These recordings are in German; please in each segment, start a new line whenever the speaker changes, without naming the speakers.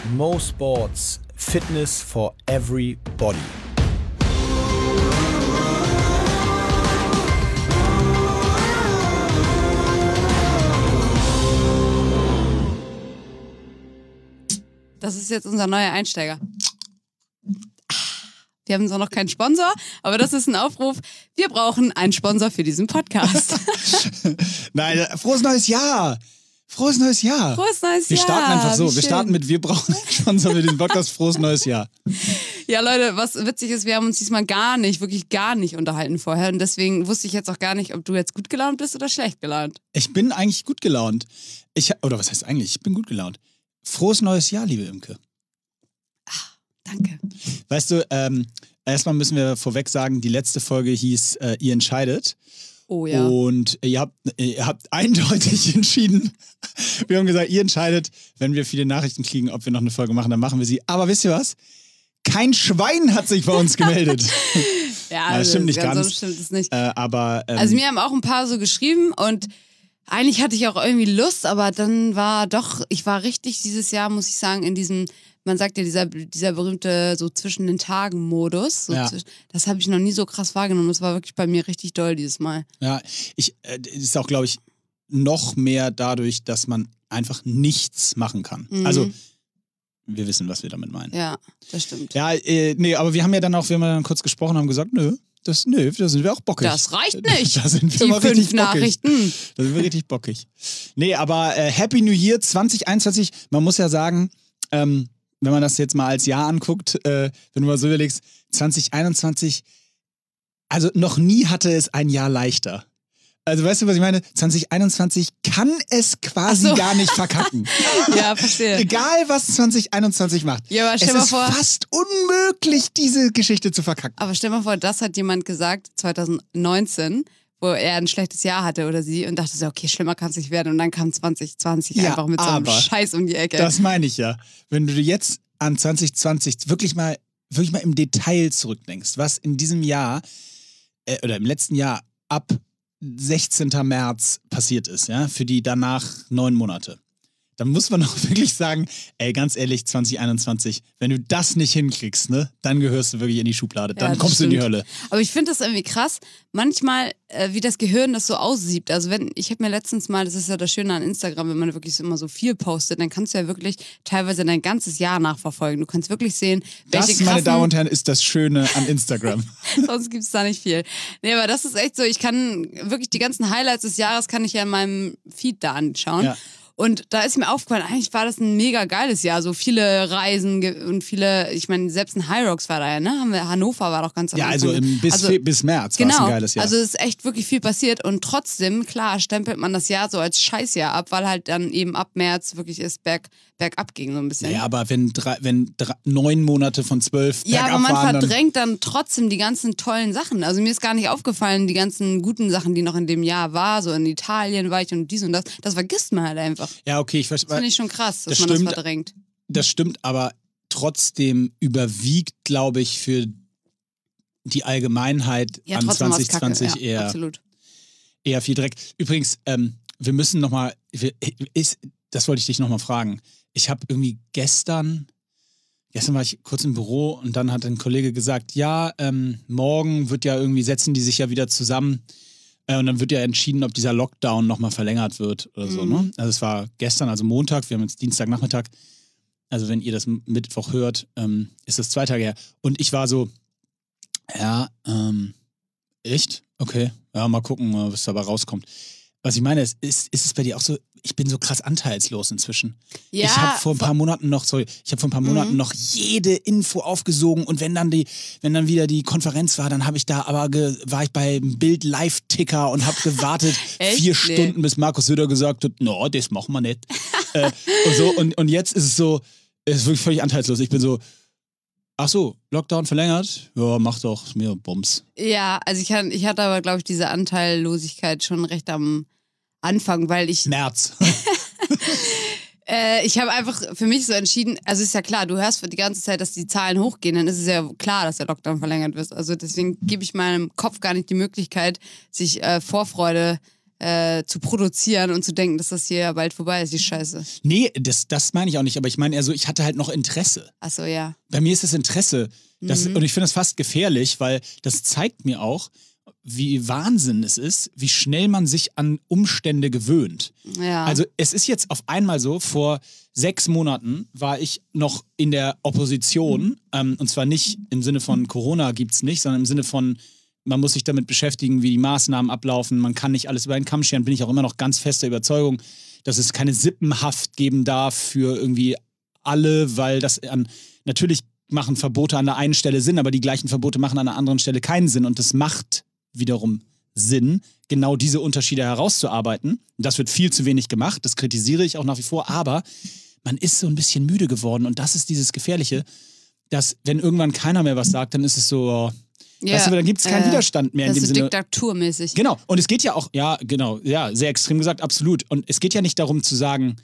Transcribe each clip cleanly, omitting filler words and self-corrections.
Mo Sports, Fitness for everybody.
Das ist jetzt unser neuer Einsteiger. Wir haben zwar noch keinen Sponsor, aber das ist ein Aufruf. Wir brauchen einen Sponsor für diesen Podcast.
Nein, frohes neues Jahr! Frohes neues Jahr!
Frohes neues Jahr!
Wir starten einfach so. Wir starten mit, wir brauchen einen Sponsor für diesen Podcast. Frohes neues Jahr.
Ja, Leute, was witzig ist, wir haben uns diesmal wirklich gar nicht unterhalten vorher. Und deswegen wusste ich jetzt auch gar nicht, ob du jetzt gut gelaunt bist oder schlecht gelaunt.
Ich bin eigentlich gut gelaunt. Oder was heißt eigentlich? Ich bin gut gelaunt. Frohes neues Jahr, liebe Imke.
Danke.
Weißt du, erstmal müssen wir vorweg sagen, die letzte Folge hieß Ihr entscheidet.
Oh ja.
Und ihr habt eindeutig entschieden. Wir haben gesagt, ihr entscheidet, wenn wir viele Nachrichten kriegen, ob wir noch eine Folge machen, dann machen wir sie. Aber wisst ihr was? Kein Schwein hat sich bei uns gemeldet.
Ja,
das stimmt nicht ganz.
So stimmt es nicht.
Also
mir haben auch ein paar so geschrieben und eigentlich hatte ich auch irgendwie Lust, aber dann ich war richtig dieses Jahr, muss ich sagen, in diesem, man sagt ja, dieser berühmte so zwischen den Tagen-Modus. So
ja.
Das habe ich noch nie so krass wahrgenommen. Das war wirklich bei mir richtig doll dieses Mal.
Ja, ist auch, glaube ich, noch mehr dadurch, dass man einfach nichts machen kann.
Mhm.
Also, wir wissen, was wir damit meinen.
Ja, das stimmt.
Ja, nee, aber wir haben dann kurz gesprochen und haben gesagt, da sind wir auch bockig.
Das reicht nicht.
Da sind wir
die
mal richtig
5 Nachrichten.
bockig. Da sind wir richtig bockig. Nee, aber Happy New Year 2021. Man muss ja sagen, wenn man das jetzt mal als Jahr anguckt, wenn du mal so überlegst, 2021, also noch nie hatte es ein Jahr leichter. Also weißt du, was ich meine? 2021 kann es quasi gar nicht verkacken.
Ja, verstehe.
Egal, was 2021 macht.
Ja, aber
es ist fast unmöglich, diese Geschichte zu verkacken.
Aber stell mal vor, das hat jemand gesagt 2019, wo er ein schlechtes Jahr hatte oder sie und dachte so, okay, schlimmer kann es nicht werden. Und dann kam 2020 einfach mit so einem Scheiß um die Ecke.
Das meine ich ja. Wenn du jetzt an 2020 wirklich mal im Detail zurückdenkst, was in diesem Jahr oder im letzten Jahr ab 16. März passiert ist, ja, für die danach 9 Monate. Dann muss man doch wirklich sagen, ey, ganz ehrlich, 2021, wenn du das nicht hinkriegst, ne, dann gehörst du wirklich in die Schublade, dann kommst du in die Hölle.
Aber ich finde das irgendwie krass, manchmal, wie das Gehirn das so aussiebt. Also ich habe mir letztens mal, das ist ja das Schöne an Instagram, wenn man wirklich immer so viel postet, dann kannst du ja wirklich teilweise dein ganzes Jahr nachverfolgen. Du kannst wirklich sehen, welche
Das, meine Damen und Herren, ist das Schöne an Instagram.
Sonst gibt es da nicht viel. Nee, aber das ist echt so, ich kann wirklich die ganzen Highlights des Jahres kann ich ja in meinem Feed da anschauen. Ja. Und da ist mir aufgefallen, eigentlich war das ein mega geiles Jahr. So viele Reisen und ich meine, selbst ein High Rocks war da ja, ne? Hannover war doch ganz am Anfang.
Ja, also bis März war es ein geiles Jahr.
Also es ist echt wirklich viel passiert. Und trotzdem, klar, stempelt man das Jahr so als Scheißjahr ab, weil halt dann eben ab März wirklich es bergab ging so ein bisschen.
Ja, aber wenn 9 Monate von 12 bergab waren... Ja, aber
man verdrängt dann trotzdem die ganzen tollen Sachen. Also mir ist gar nicht aufgefallen, die ganzen guten Sachen, die noch in dem Jahr war. So in Italien war ich und dies und das. Das vergisst man halt einfach.
Ja, okay, ich verstehe.
Das finde ich schon krass, dass man das verdrängt.
Das stimmt, aber trotzdem überwiegt, glaube ich, für die Allgemeinheit an 2020 eher viel Dreck. Übrigens, wir müssen nochmal, das wollte ich dich nochmal fragen. Ich habe irgendwie gestern war ich kurz im Büro und dann hat ein Kollege gesagt, ja, morgen setzen die sich ja wieder zusammen. Und dann wird ja entschieden, ob dieser Lockdown nochmal verlängert wird oder so, ne? Also es war gestern, also Montag, wir haben jetzt Dienstagnachmittag. Also wenn ihr das Mittwoch hört, ist das 2 Tage her. Und ich war so, ja, echt? Okay, ja, mal gucken, was dabei rauskommt. Was ich meine, ist es bei dir auch so, ich bin so krass anteilslos inzwischen. Ja, ich habe vor ein paar Monaten noch jede Info aufgesogen und wenn dann wieder die Konferenz war, dann war ich beim Bild-Live-Ticker und habe gewartet 4 Stunden, bis Markus Söder gesagt hat, no, das machen wir nicht. und jetzt ist es ist wirklich völlig anteilslos. Ich bin so, ach so, Lockdown verlängert? Ja, mach doch, ist mir Bums.
Ja, also ich hatte aber, glaube ich, diese Anteillosigkeit schon recht am Anfang, weil ich...
März.
Ich habe einfach für mich so entschieden, also ist ja klar, du hörst die ganze Zeit, dass die Zahlen hochgehen, dann ist es ja klar, dass der Lockdown verlängert wird. Also deswegen gebe ich meinem Kopf gar nicht die Möglichkeit, sich Vorfreude zu produzieren und zu denken, dass das hier bald vorbei ist, die Scheiße.
Nee, das meine ich auch nicht, aber ich meine eher so, ich hatte halt noch Interesse.
Ach so, ja.
Bei mir ist das Interesse, und ich finde das fast gefährlich, weil das zeigt mir auch, wie Wahnsinn es ist, wie schnell man sich an Umstände gewöhnt.
Ja.
Also es ist jetzt auf einmal so, vor 6 Monaten war ich noch in der Opposition, und zwar nicht im Sinne von Corona gibt's nicht, sondern im Sinne von, man muss sich damit beschäftigen, wie die Maßnahmen ablaufen, man kann nicht alles über einen Kamm scheren, bin ich auch immer noch ganz fester Überzeugung, dass es keine Sippenhaft geben darf für irgendwie alle, weil das natürlich machen Verbote an der einen Stelle Sinn, aber die gleichen Verbote machen an der anderen Stelle keinen Sinn und das macht wiederum Sinn, genau diese Unterschiede herauszuarbeiten. Und das wird viel zu wenig gemacht, das kritisiere ich auch nach wie vor, aber man ist so ein bisschen müde geworden und das ist dieses Gefährliche, dass wenn irgendwann keiner mehr was sagt, dann ist es so, weißt du, dann gibt es keinen Widerstand mehr in dem
so
Sinne.
Diktaturmäßig.
Genau, und es geht ja auch, sehr extrem gesagt, absolut. Und es geht ja nicht darum zu sagen,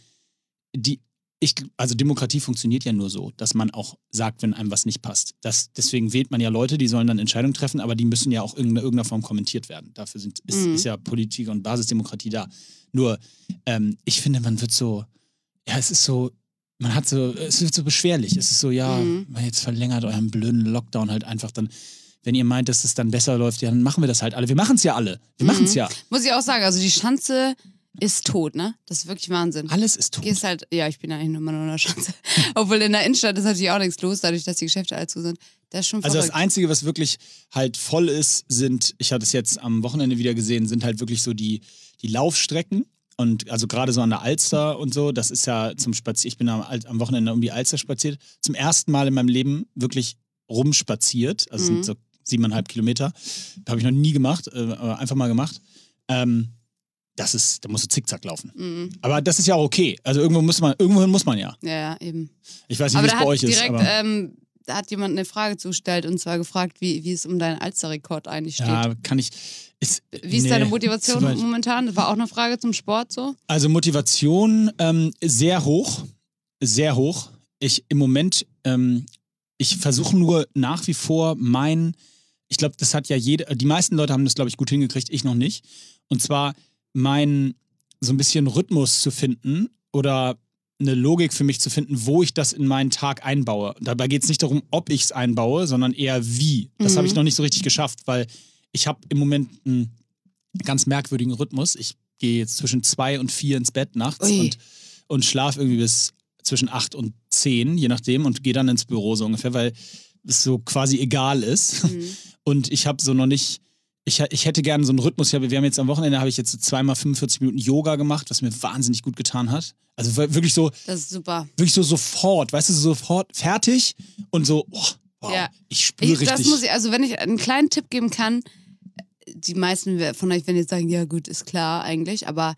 also Demokratie funktioniert ja nur so, dass man auch sagt, wenn einem was nicht passt. Deswegen wählt man ja Leute, die sollen dann Entscheidungen treffen, aber die müssen ja auch in irgendeiner Form kommentiert werden. Dafür ist ja Politik und Basisdemokratie da. Nur, ich finde, man wird so, es ist so, es wird so beschwerlich. Es ist so, jetzt verlängert euren blöden Lockdown halt einfach dann. Wenn ihr meint, dass es dann besser läuft, ja, dann machen wir das halt alle. Wir machen es ja alle. Wir machen es ja.
Muss ich auch sagen, also die Schanze ist tot, ne? Das ist wirklich Wahnsinn.
Alles ist tot.
Gehst halt, ich bin eigentlich nur in der Schanze. Obwohl in der Innenstadt ist natürlich auch nichts los, dadurch, dass die Geschäfte alle zu sind. Das ist schon verrückt.
Also das Einzige, was wirklich halt voll ist, ich hatte es jetzt am Wochenende wieder gesehen, sind halt wirklich so die Laufstrecken. Und also gerade so an der Alster und so, das ist ja zum Spazieren. Ich bin am Wochenende um die Alster spaziert. Zum ersten Mal in meinem Leben wirklich rumspaziert. Also es sind so 7,5 Kilometer. Da habe ich noch nie gemacht, aber einfach mal gemacht. Da musst du zickzack laufen. Aber das ist ja auch okay. Also irgendwohin muss man ja.
Ja, eben.
Ich weiß nicht, wie es bei euch ist.
Da hat jemand eine Frage zugestellt und zwar gefragt, wie es um deinen Alster-Rekord eigentlich steht.
Ja, kann ich.
Wie ist deine Motivation momentan? Das war auch eine Frage zum Sport so?
Also Motivation sehr hoch. Sehr hoch. Im Moment, ich versuche nur nach wie vor ich glaube, das hat ja die meisten Leute haben das, glaube ich, gut hingekriegt, ich noch nicht. Und zwar so ein bisschen Rhythmus zu finden oder eine Logik für mich zu finden, wo ich das in meinen Tag einbaue. Dabei geht es nicht darum, ob ich es einbaue, sondern eher wie. Das habe ich noch nicht so richtig geschafft, weil ich habe im Moment einen ganz merkwürdigen Rhythmus. Ich gehe jetzt zwischen 2 und 4 ins Bett nachts und schlafe irgendwie bis zwischen 8 und 10, je nachdem, und gehe dann ins Büro so ungefähr, weil es so quasi egal ist. Und ich habe so noch nicht, ich hätte gerne so einen Rhythmus. Wir haben jetzt am Wochenende, habe ich jetzt so 2-mal 45 Minuten Yoga gemacht, was mir wahnsinnig gut getan hat. Also wirklich so.
Das ist super.
Wirklich so sofort, weißt du, sofort fertig und so, wow, ich spüre richtig.
Also wenn ich einen kleinen Tipp geben kann, die meisten von euch werden jetzt sagen, ja gut, ist klar eigentlich, aber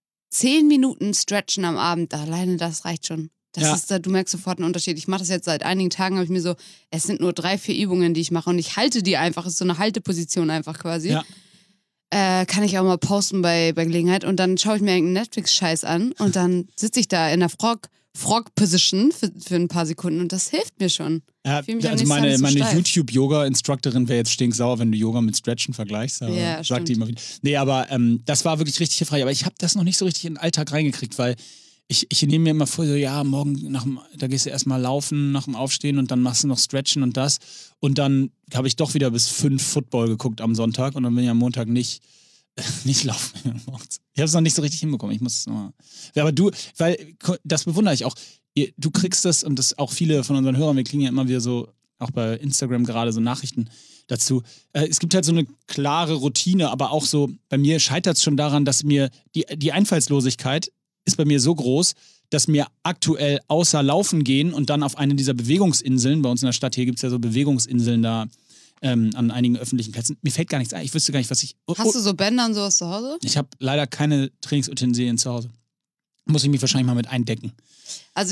10 Minuten stretchen am Abend, alleine das reicht schon. Du merkst sofort einen Unterschied. Ich mache das jetzt seit einigen Tagen, habe ich mir so, es sind nur 3-4 Übungen, die ich mache und ich halte die einfach, es ist so eine Halteposition einfach quasi.
Ja.
Kann ich auch mal posten bei Gelegenheit und dann schaue ich mir irgendeinen Netflix-Scheiß an und dann sitze ich da in der Frog-Position für ein paar Sekunden und das hilft mir schon.
Ja, also meine YouTube-Yoga-Instructorin wäre jetzt stinksauer, wenn du Yoga mit Stretchen vergleichst. Aber
ja,
sagt die immer wieder. Nee, aber das war wirklich richtig hilfreich. Aber ich habe das noch nicht so richtig in den Alltag reingekriegt, weil ich nehme mir immer vor, so morgen da gehst du erstmal laufen nach dem Aufstehen und dann machst du noch Stretchen und das. Und dann habe ich doch wieder bis 5 Football geguckt am Sonntag und dann bin ich am Montag nicht laufen. Ich habe es noch nicht so richtig hinbekommen. Ich muss es nochmal. Ja, aber weil das bewundere ich auch. Du kriegst das und das auch viele von unseren Hörern, wir kriegen ja immer wieder so, auch bei Instagram gerade so Nachrichten dazu. Es gibt halt so eine klare Routine, aber auch so, bei mir scheitert es schon daran, dass mir die Einfallslosigkeit ist bei mir so groß, dass mir aktuell außer Laufen gehen und dann auf eine dieser Bewegungsinseln, bei uns in der Stadt hier gibt es ja so Bewegungsinseln da an einigen öffentlichen Plätzen, mir fällt gar nichts ein. Ich wüsste gar nicht, was ich...
Hast du so Bänder und sowas zu Hause?
Ich habe leider keine Trainingsutensilien zu Hause. Muss ich mich wahrscheinlich mal mit eindecken.
Also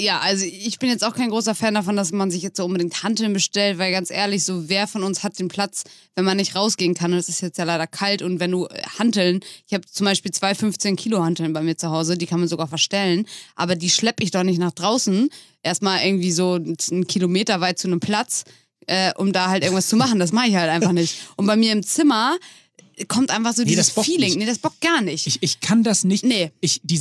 ich bin jetzt auch kein großer Fan davon, dass man sich jetzt so unbedingt Hanteln bestellt, weil ganz ehrlich, so wer von uns hat den Platz, wenn man nicht rausgehen kann und es ist jetzt ja leider kalt und wenn du Hanteln, ich habe zum Beispiel 2 15 Kilo Hanteln bei mir zu Hause, die kann man sogar verstellen, aber die schleppe ich doch nicht nach draußen, erstmal irgendwie so 1 Kilometer weit zu einem Platz, um da halt irgendwas zu machen, das mache ich halt einfach nicht. Und bei mir im Zimmer kommt einfach so dieses Feeling. Nee, das bockt gar nicht.
Ich kann das nicht.
Nee.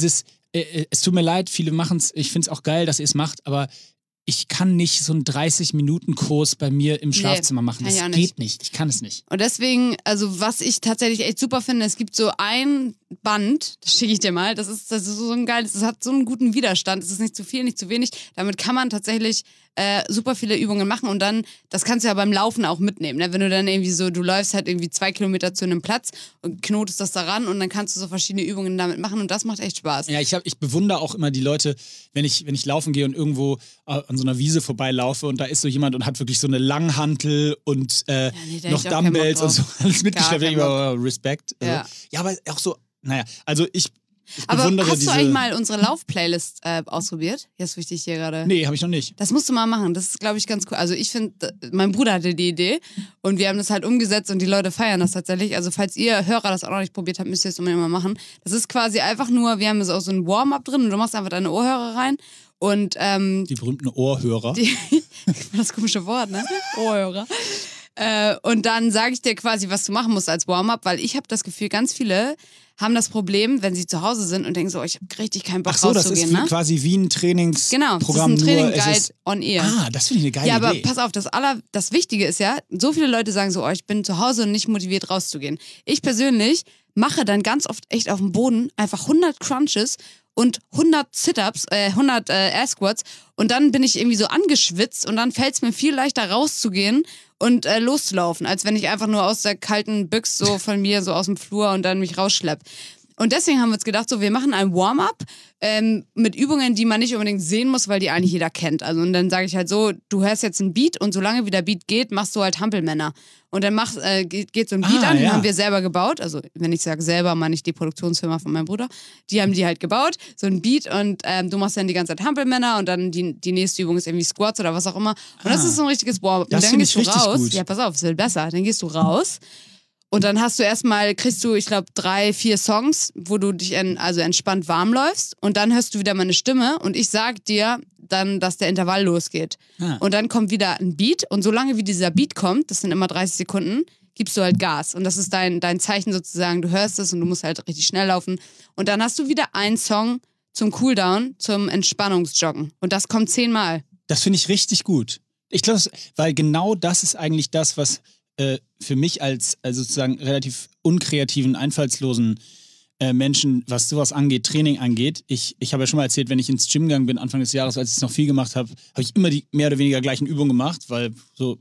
Es tut mir leid, viele machen es, ich finde es auch geil, dass ihr es macht, aber ich kann nicht so einen 30-Minuten-Kurs bei mir im Schlafzimmer machen. Das geht nicht. Ich kann es nicht.
Und deswegen, also was ich tatsächlich echt super finde, es gibt so ein Band, das schicke ich dir mal, das ist so ein geiles, das hat so einen guten Widerstand, es ist nicht zu viel, nicht zu wenig. Damit kann man tatsächlich super viele Übungen machen und dann, das kannst du ja beim Laufen auch mitnehmen, ne? Wenn du dann irgendwie so, du läufst halt irgendwie 2 Kilometer zu einem Platz und knotest das da ran und dann kannst du so verschiedene Übungen damit machen und das macht echt Spaß.
Ja, ich bewundere auch immer die Leute, wenn ich laufen gehe und irgendwo an so einer Wiese vorbeilaufe und da ist so jemand und hat wirklich so eine Langhantel und noch Dumbbells und so alles mitgeschleppt. Respekt.
Ja.
Ja, aber auch so, naja, also ich
aber hast du eigentlich mal unsere Lauf-Playlist ausprobiert? Jetzt wichtig hier gerade.
Nee, habe ich noch nicht.
Das musst du mal machen. Das ist, glaube ich, ganz cool. Also ich finde, mein Bruder hatte die Idee und wir haben das halt umgesetzt und die Leute feiern das tatsächlich. Also falls ihr Hörer das auch noch nicht probiert habt, müsst ihr es unbedingt mal machen. Das ist quasi einfach nur, wir haben so ein Warm-up drin und du machst einfach deine Ohrhörer rein und
die berühmten Ohrhörer.
Das komische Wort, ne? Ohrhörer. Und dann sage ich dir quasi, was du machen musst als Warm-up, weil ich habe das Gefühl, ganz viele haben das Problem, wenn sie zu Hause sind und denken so, ich habe richtig keinen Bock rauszugehen.
Ach so, das ist quasi wie ein Trainingsprogramm.
Genau, das ist ein Training-Guide on Air.
Ah, das finde ich eine geile Idee.
Ja, aber pass auf, das Wichtige ist ja, so viele Leute sagen so, ich bin zu Hause und nicht motiviert rauszugehen. Ich persönlich mache dann ganz oft echt auf dem Boden einfach 100 Crunches und 100 Sit-Ups, 100 Air-Squats und dann bin ich irgendwie so angeschwitzt und dann fällt es mir viel leichter rauszugehen und loszulaufen, als wenn ich einfach nur aus der kalten Büchse so von mir so aus dem Flur und dann mich rausschlepp. Und deswegen haben wir uns gedacht, so wir machen ein Warm-up mit Übungen, die man nicht unbedingt sehen muss, weil die eigentlich jeder kennt. Also und dann sage ich halt so, du hörst jetzt einen Beat und solange wie der Beat geht, machst du halt Hampelmänner. Und dann geht so ein Beat an, den haben wir selber gebaut. Also wenn ich sage selber, meine ich die Produktionsfirma von meinem Bruder. Die haben die halt gebaut, so ein Beat und du machst dann die ganze Zeit Hampelmänner und dann die nächste Übung ist irgendwie Squats oder was auch immer. Und das ist so ein richtiges Warm-up. Und dann gehst du raus. Gut. Ja, pass auf, es wird besser. Dann gehst du raus. Und dann kriegst du, ich glaube, 3, 4 Songs, wo du dich entspannt warm läufst. Und dann hörst du wieder meine Stimme und ich sag dir dann, dass der Intervall losgeht. Und dann kommt wieder ein Beat und solange wie dieser Beat kommt, das sind immer 30 Sekunden, gibst du halt Gas. Und das ist dein Zeichen sozusagen, du hörst es und du musst halt richtig schnell laufen. Und dann hast du wieder einen Song zum Cooldown, zum Entspannungsjoggen. Und das kommt 10-mal.
Das finde ich richtig gut. Ich glaube, weil genau das ist eigentlich das, was für mich als sozusagen relativ unkreativen, einfallslosen Menschen, was sowas angeht, Training angeht. Ich habe ja schon mal erzählt, wenn ich ins Gym gegangen bin, Anfang des Jahres, als ich es noch viel gemacht habe, habe ich immer die mehr oder weniger gleichen Übungen gemacht, weil so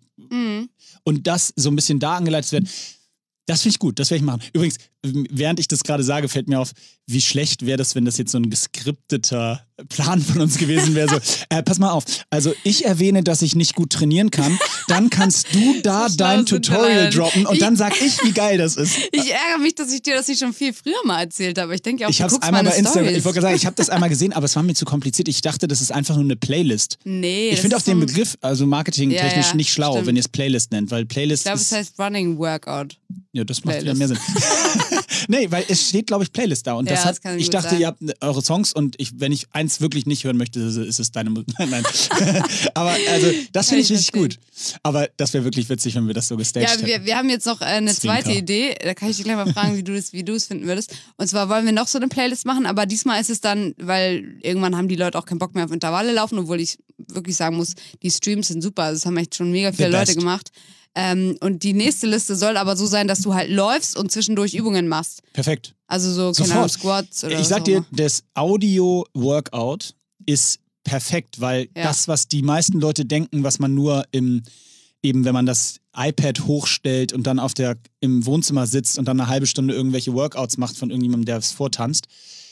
und das so ein bisschen da angeleitet wird. Das finde ich gut, das werde ich machen. Übrigens, während ich das gerade sage, fällt mir auf, wie schlecht wäre das, wenn das jetzt so ein geskripteter Plan von uns gewesen wäre. So, pass mal auf, also ich erwähne, dass ich nicht gut trainieren kann, dann kannst du da dein Tutorial droppen und dann sag ich, wie geil das ist.
Ich ärgere mich, dass ich dir das nicht schon viel früher mal erzählt habe. Ich denke ja auch,
ich habe es einmal bei Instagram, ich wollte sagen, ich habe das einmal gesehen, aber es war mir zu kompliziert. Ich dachte, das ist einfach nur eine Playlist.
Nee.
Ich finde auch den Begriff, also marketingtechnisch nicht schlau,
stimmt.
wenn ihr es Playlist nennt, weil Playlist
ich glaube, es heißt Running Workout.
Ja, das macht wieder mehr Sinn. Nee, weil es steht, glaube ich, Playlist da. Und ich dachte, ihr habt eure Songs und wenn ich eins wirklich nicht hören möchte, ist es deine Musik. Nein. Aber also, das finde ich richtig gut. Aber das wäre wirklich witzig, wenn wir das so gestaged hätten.
Ja, wir haben jetzt noch eine zweite Idee. Da kann ich dich gleich mal fragen, wie du es finden würdest. Und zwar wollen wir noch so eine Playlist machen, aber diesmal ist es dann, weil irgendwann haben die Leute auch keinen Bock mehr auf Intervalle laufen, obwohl ich wirklich sagen muss, die Streams sind super. Also das haben echt schon mega viele Leute gemacht. Und die nächste Liste soll aber so sein, dass du halt läufst und zwischendurch Übungen machst.
Perfekt.
Also so, keine Ahnung, Squats oder
ich sag dir, das Audio-Workout ist perfekt, weil das, was die meisten Leute denken, was man nur eben, wenn man das iPad hochstellt und dann im Wohnzimmer sitzt und dann eine halbe Stunde irgendwelche Workouts macht von irgendjemandem, der es vortanzt,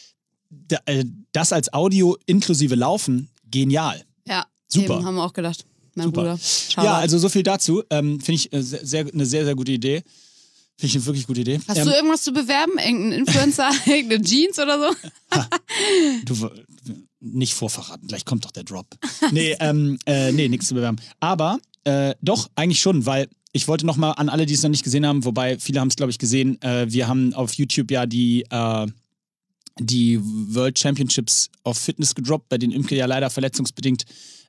das als Audio inklusive Laufen, genial.
Ja,
super.
Eben, haben wir auch gedacht. Mein Bruder.
Ja, also so viel dazu. Finde ich eine sehr, sehr gute Idee. Finde ich eine wirklich gute Idee.
Hast du irgendwas zu bewerben? Irgendeinen Influencer? Irgendeine Jeans oder so?
Du, nicht vorverraten, gleich kommt doch der Drop. Nee, nichts zu bewerben. Aber doch, eigentlich schon, weil ich wollte nochmal an alle, die es noch nicht gesehen haben, wobei viele haben es, glaube ich, gesehen, wir haben auf YouTube ja die World Championships of Fitness gedroppt, bei denen Imke ja leider verletzungsbedingt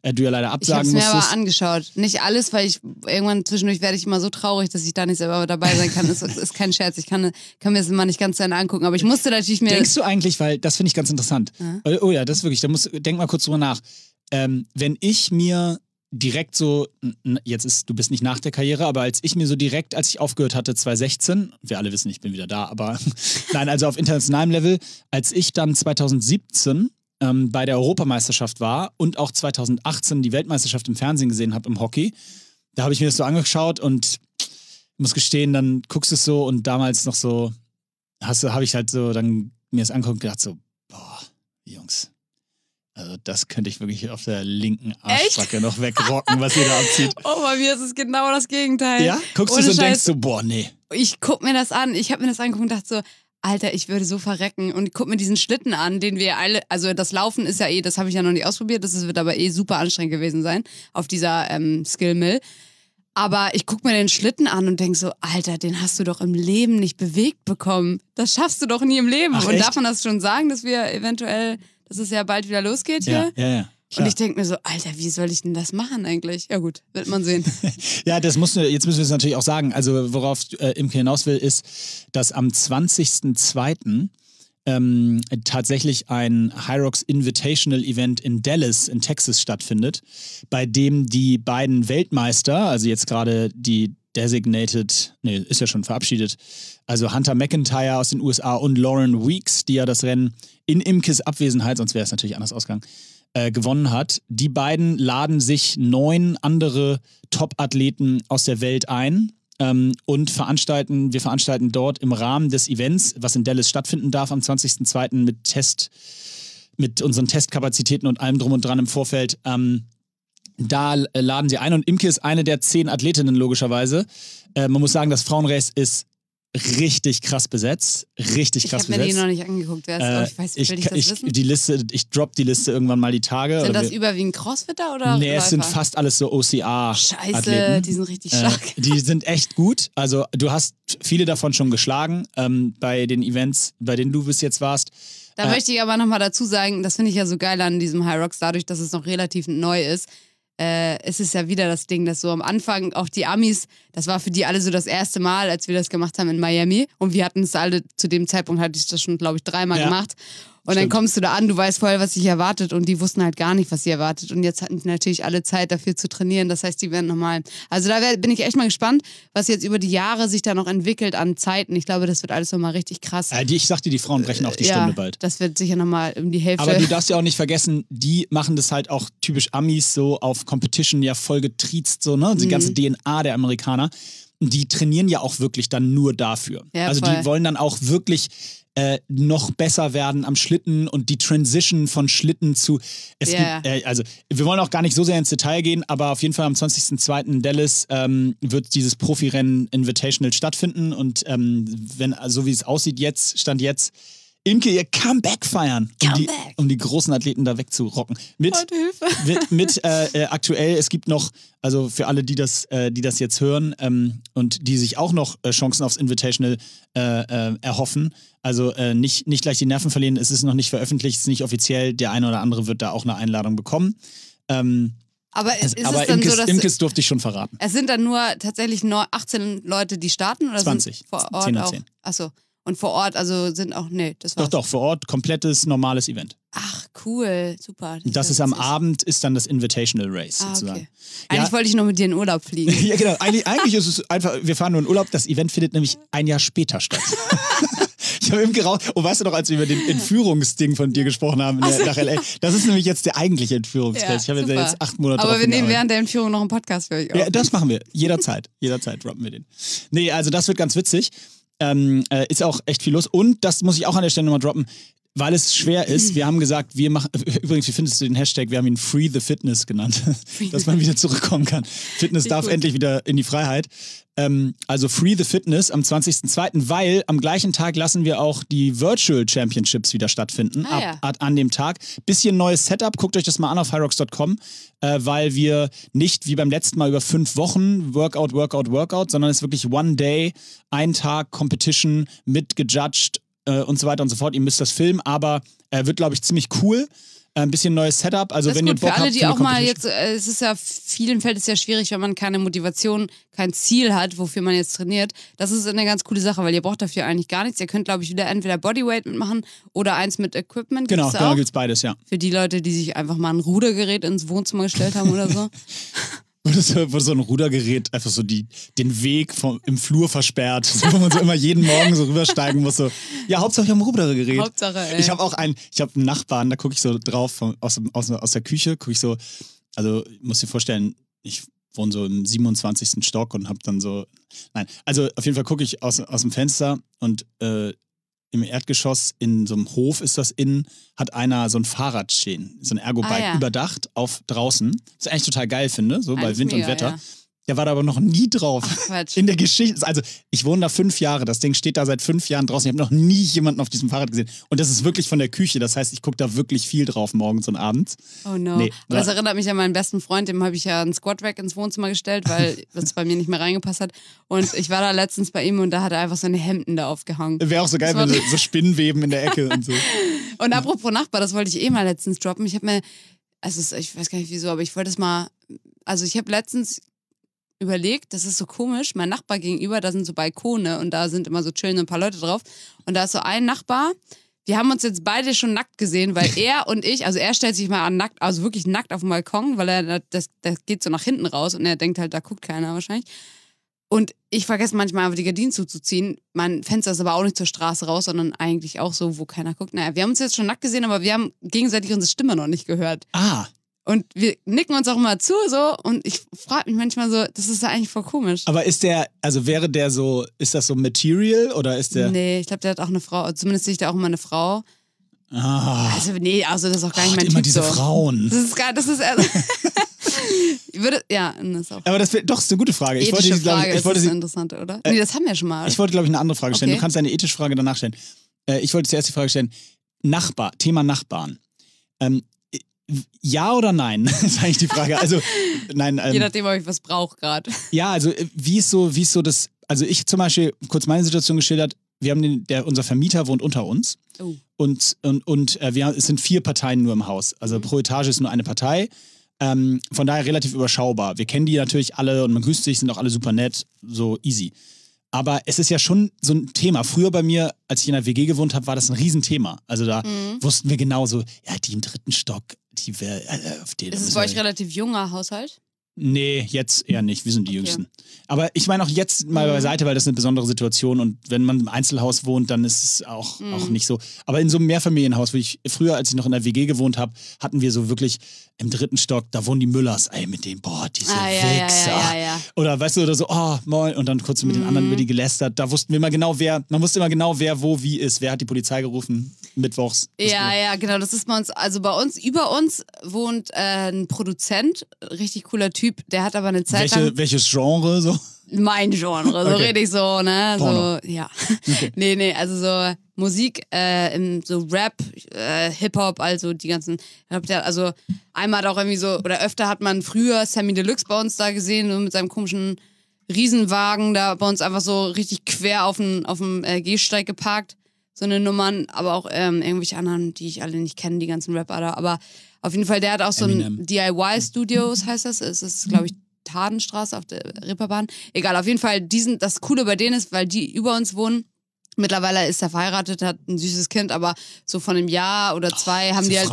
du ja leider absagen musstest.
Ich habe es mir aber angeschaut. Nicht alles, weil irgendwann zwischendurch werde ich immer so traurig, dass ich da nicht selber dabei sein kann. Das ist kein Scherz. Ich kann mir das immer nicht ganz zu Ende angucken. Aber ich musste natürlich mir...
Denkst du eigentlich, weil das finde ich ganz interessant. Oh ja, das ist wirklich, denk mal kurz drüber nach. Wenn ich mir direkt so, du bist nicht nach der Karriere, aber als ich aufgehört hatte 2016, wir alle wissen, ich bin wieder da, aber nein, also auf internationalem Level, als ich dann 2017 bei der Europameisterschaft war und auch 2018 die Weltmeisterschaft im Fernsehen gesehen habe im Hockey, da habe ich mir das so angeschaut und muss gestehen, dann guckst du es so und damals noch so, habe ich halt so dann mir das angeguckt und gedacht so, boah, Jungs, also das könnte ich wirklich auf der linken Arschbacke noch wegrocken, was ihr da abzieht.
Oh, bei mir ist es genau das Gegenteil.
Ja? Guckst du es und denkst so, boah, nee.
Ich guck mir das an, ich habe mir das angeguckt und dachte so, Alter, ich würde so verrecken. Und guck mir diesen Schlitten an, den wir alle, also das Laufen ist ja das habe ich ja noch nicht ausprobiert, das wird aber super anstrengend gewesen sein auf dieser Skill-Mill. Aber ich guck mir den Schlitten an und denk so, Alter, den hast du doch im Leben nicht bewegt bekommen. Das schaffst du doch nie im Leben.
Ach,
und
echt?
darf man das schon sagen, dass wir eventuell, dass es ja bald wieder losgeht hier?
Ja. Klar.
Und ich denke mir so, Alter, wie soll ich denn das machen eigentlich? Ja gut, wird man sehen.
Ja, jetzt müssen wir es natürlich auch sagen. Also worauf Imke hinaus will, ist, dass am 20.02. Tatsächlich ein Hyrox Invitational Event in Dallas in Texas stattfindet, bei dem die beiden Weltmeister, also jetzt gerade die ist ja schon verabschiedet, also Hunter McIntyre aus den USA und Lauren Weeks, die ja das Rennen in Imkes Abwesenheit, sonst wäre es natürlich anders ausgegangen, gewonnen hat. Die beiden laden sich 9 andere Top-Athleten aus der Welt ein und wir veranstalten dort im Rahmen des Events, was in Dallas stattfinden darf, am 20.02. mit unseren Testkapazitäten und allem drum und dran im Vorfeld. Da laden sie ein und Imke ist eine der 10 Athletinnen logischerweise. Man muss sagen, das Frauenrace ist richtig krass besetzt. Ich habe
mir die noch nicht angeguckt. Ich weiß, will ich das wissen?
Ich droppe die Liste irgendwann mal die Tage.
Sind das überwiegend Crossfitter oder
Nee,
Läufer?
Es sind fast alles so OCR-Athleten.
Scheiße, die sind richtig stark.
Die sind echt gut. Also du hast viele davon schon geschlagen bei den Events, bei denen du bis jetzt warst.
Da möchte ich aber nochmal dazu sagen, das finde ich ja so geil an diesem Hyrox, dadurch, dass es noch relativ neu ist. Es ist ja wieder das Ding, dass so am Anfang auch die Amis, das war für die alle so das erste Mal, als wir das gemacht haben in Miami und wir hatten es alle, zu dem Zeitpunkt hatte ich das schon, glaube ich, 3-mal gemacht und dann kommst du da an, du weißt vorher, was dich erwartet und die wussten halt gar nicht, was sie erwartet und jetzt hatten sie natürlich alle Zeit dafür zu trainieren, das heißt, die werden nochmal, also da bin ich echt mal gespannt, was jetzt über die Jahre sich da noch entwickelt an Zeiten, ich glaube, das wird alles nochmal richtig krass.
Ich sagte, die Frauen brechen auch die Stunde bald.
Das wird sicher nochmal um die Hälfte.
Aber du darfst ja auch nicht vergessen, die machen das halt auch typisch Amis so auf Competition ja voll getriezt, so, ne? Die ganze DNA der Amerikaner. Die trainieren ja auch wirklich dann nur dafür. Ja, also voll. Die wollen dann auch wirklich noch besser werden am Schlitten und die Transition von Schlitten zu... also wir wollen auch gar nicht so sehr ins Detail gehen, aber auf jeden Fall am 20.02. in Dallas wird dieses Profirennen Invitational stattfinden und so wie es aussieht Stand jetzt, Imke ihr Comeback feiern, um die großen Athleten da wegzurocken. Aktuell, es gibt noch, also für alle, die das jetzt hören und die sich auch noch Chancen aufs Invitational erhoffen, also nicht gleich die Nerven verlieren, es ist noch nicht veröffentlicht, es ist nicht offiziell, der eine oder andere wird da auch eine Einladung bekommen.
Aber ist es dann so, dass
Imkes durfte ich schon verraten.
Es sind dann nur tatsächlich 18 Leute, die starten? Oder
20,
sind vor Ort
10
auch?
10.
Achso. Und vor Ort, also sind auch, das war's.
Doch, vor Ort, komplettes, normales Event.
Ach, cool, super.
Das ist am Abend, ist dann das Invitational Race sozusagen.
Okay. Eigentlich wollte ich nur mit dir in Urlaub fliegen.
Ja, genau. Eigentlich ist es einfach, wir fahren nur in Urlaub, das Event findet nämlich ein Jahr später statt. Ich habe eben geraucht. Und weißt du noch, als wir über den Entführungsding von dir gesprochen haben nach L.A., das ist nämlich jetzt der eigentliche Entführungscase. Ich habe jetzt 8 Monate
Aber wir nehmen während der Entführung noch einen Podcast für euch auf.
Ja, das machen wir. Jederzeit droppen wir den. Nee, also das wird ganz witzig. Ist auch echt viel los. Und das muss ich auch an der Stelle nochmal droppen, weil es schwer ist. Wir haben gesagt, übrigens, wie findest du den Hashtag? Wir haben ihn Free the Fitness genannt, dass man wieder zurückkommen kann. Fitness darf endlich wieder in die Freiheit. Also Free the Fitness am 20.02., weil am gleichen Tag lassen wir auch die Virtual Championships wieder stattfinden, an dem Tag. Bisschen neues Setup, guckt euch das mal an auf hyrox.com, weil wir nicht wie beim letzten Mal über 5 Wochen Workout, sondern es ist wirklich One Day, ein Tag Competition mit gejudged und so weiter und so fort. Ihr müsst das filmen, aber wird, glaube ich, ziemlich cool. Ein bisschen neues Setup. Also
das
wenn
ist
ihr
gut
Bock
für alle,
habt,
die auch mal jetzt, es ist ja, vielen fällt es ja schwierig, wenn man keine Motivation, kein Ziel hat, wofür man jetzt trainiert. Das ist eine ganz coole Sache, weil ihr braucht dafür eigentlich gar nichts. Ihr könnt, glaube ich, wieder entweder Bodyweight mitmachen oder eins mit Equipment.
Genau, gibt's beides, ja.
Für die Leute, die sich einfach mal ein Rudergerät ins Wohnzimmer gestellt haben oder so.
Wo so ein Rudergerät einfach so den Weg im Flur versperrt, wo man so immer jeden Morgen so rübersteigen muss. So. Ja, Hauptsache ich habe ein Rudergerät.
Hauptsache, ey.
Ich habe einen Nachbarn, da gucke ich so drauf aus der Küche, gucke ich so, also muss dir vorstellen, ich wohne so im 27. Stock und habe dann so, nein, also auf jeden Fall gucke ich aus dem Fenster und im Erdgeschoss in so einem Hof ist das innen, hat einer so ein Fahrrad stehen, so ein Ergo-Bike überdacht auf draußen. Was ich eigentlich total geil finde, so bei Wind und Wetter. Ja. Der war da aber noch nie drauf. Ach, in der Geschichte. Also ich wohne da 5 Jahre, das Ding steht da seit 5 Jahren draußen. Ich habe noch nie jemanden auf diesem Fahrrad gesehen. Und das ist wirklich von der Küche, das heißt, ich gucke da wirklich viel drauf morgens und abends.
Oh no. Nee, aber das erinnert mich an meinen besten Freund, dem habe ich ja einen Squat-Rack ins Wohnzimmer gestellt, weil das bei mir nicht mehr reingepasst hat. Und ich war da letztens bei ihm und da hat er einfach seine Hemden da aufgehangen.
Wäre auch so geil, wenn so Spinnenweben in der Ecke und so.
Und apropos Nachbar, das wollte ich mal letztens droppen. Ich habe mir, ich weiß gar nicht wieso, aber ich wollte es mal, also ich habe letztens überlegt, das ist so komisch, mein Nachbar gegenüber, da sind so Balkone und da sind immer so chillen ein paar Leute drauf und da ist so ein Nachbar, wir haben uns jetzt beide schon nackt gesehen, weil er und ich, also er stellt sich mal an nackt, also wirklich nackt auf dem Balkon, weil das geht so nach hinten raus und er denkt halt, da guckt keiner wahrscheinlich. Und ich vergesse manchmal einfach die Gardinen zuzuziehen. Mein Fenster ist aber auch nicht zur Straße raus, sondern eigentlich auch so, wo keiner guckt. Naja, wir haben uns jetzt schon nackt gesehen, aber wir haben gegenseitig unsere Stimme noch nicht gehört.
Ah.
Und wir nicken uns auch immer zu so und ich frage mich manchmal so, das ist ja eigentlich voll komisch.
Aber ist das so Material oder ist der...
Nee, ich glaube, der hat auch eine Frau, zumindest sehe ich da auch immer eine Frau.
Ah.
Also nee, also das ist auch gar nicht mein
immer
Typ
diese
so.
Frauen.
Das ist das ist auch.
Aber das ist eine gute Frage.
Das ist eine interessante, oder? Nee, das haben wir schon mal.
Ich wollte, glaube ich, eine andere Frage stellen.
Okay.
Du kannst eine ethische Frage danach stellen. Ich wollte zuerst die Frage stellen, Thema Nachbarn. Ja oder nein? Das ist eigentlich die Frage. Also, nein.
Je nachdem, ob ich was brauche gerade.
Ja, also wie ist so das, also ich zum Beispiel, kurz meine Situation geschildert, wir haben unser Vermieter wohnt unter uns und es sind 4 Parteien nur im Haus. Also pro Etage ist nur eine Partei. Von daher relativ überschaubar. Wir kennen die natürlich alle und man grüßt sich, sind auch alle super nett, so easy. Aber es ist ja schon so ein Thema. Früher bei mir, als ich in der WG gewohnt habe, war das ein Riesenthema. Also da wussten wir genauso, ja, die im 3. Stock, die wäre auf den.
Ist es bei euch relativ junger Haushalt?
Nee, jetzt eher nicht. Wir sind die Jüngsten. Aber ich meine auch jetzt mal beiseite, weil das ist eine besondere Situation und wenn man im Einzelhaus wohnt, dann ist es auch nicht so. Aber in so einem Mehrfamilienhaus, früher, als ich noch in der WG gewohnt habe, hatten wir so wirklich im 3. Stock, da wohnen die Müllers, ey, mit dem, diese Wichser. Ja. Oder weißt du, oder so, oh, moin, und dann kurz mit den anderen über die gelästert. Da wussten wir immer genau, man wusste immer genau, wer wo wie ist. Wer hat die Polizei gerufen, mittwochs.
Ja, genau, das ist bei uns, also über uns wohnt ein Produzent, richtig cooler Typ, der hat aber eine Zeit lang...
Welches Genre so?
Mein Genre, so rede ich so, ne?
Porno.
So, ja. Okay. Nee, also so Musik, so Rap, Hip-Hop, also die ganzen, also einmal hat auch irgendwie so, oder öfter hat man früher Sammy Deluxe bei uns da gesehen, so mit seinem komischen Riesenwagen, da bei uns einfach so richtig quer auf dem Gehsteig geparkt, so eine Nummern, aber auch irgendwelche anderen, die ich alle nicht kenne, die ganzen Rapper da, aber auf jeden Fall, der hat auch so ein DIY-Studios, heißt das, es ist, glaube ich, Tadenstraße auf der Reeperbahn. Egal, auf jeden Fall, das Coole bei denen ist, weil die über uns wohnen. Mittlerweile ist er verheiratet, hat ein süßes Kind, aber so von einem Jahr oder 2 haben die halt,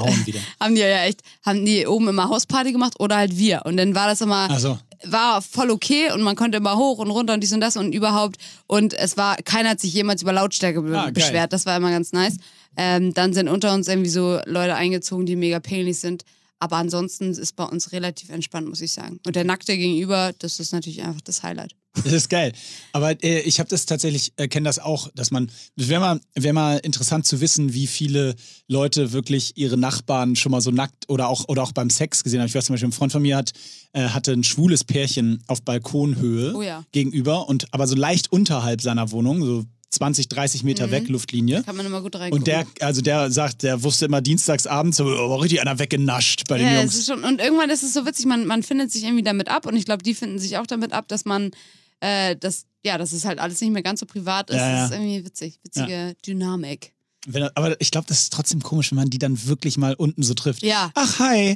haben die oben immer Hausparty gemacht oder halt wir. Und dann war das immer, war voll okay und man konnte immer hoch und runter und dies und das und überhaupt. Und keiner hat sich jemals über Lautstärke beschwert.
Geil.
Das war immer ganz nice. Dann sind unter uns irgendwie so Leute eingezogen, die mega peinlich sind. Aber ansonsten ist bei uns relativ entspannt, muss ich sagen. Und der Nackte gegenüber, das ist natürlich einfach das Highlight.
Das ist geil. Aber ich habe das tatsächlich, kenne das auch, dass es wäre mal interessant zu wissen, wie viele Leute wirklich ihre Nachbarn schon mal so nackt oder auch beim Sex gesehen haben. Ich weiß zum Beispiel, ein Freund von mir hatte ein schwules Pärchen auf Balkonhöhe gegenüber, aber so leicht unterhalb seiner Wohnung, so 20, 30 Meter weg, Luftlinie.
Kann man immer gut reingucken.
Und der sagt, der wusste immer dienstagsabends, so richtig einer weggenascht bei den Jungs.
Es ist schon, und irgendwann ist es so witzig, man findet sich irgendwie damit ab und ich glaube, die finden sich auch damit ab, dass man, dass es halt alles nicht mehr ganz so privat ist.
Ja.
Das ist irgendwie witzige Dynamik.
Aber ich glaube, das ist trotzdem komisch, wenn man die dann wirklich mal unten so trifft.
Ja.
Ach, hi.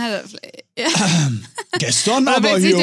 Gestern
aber
hier.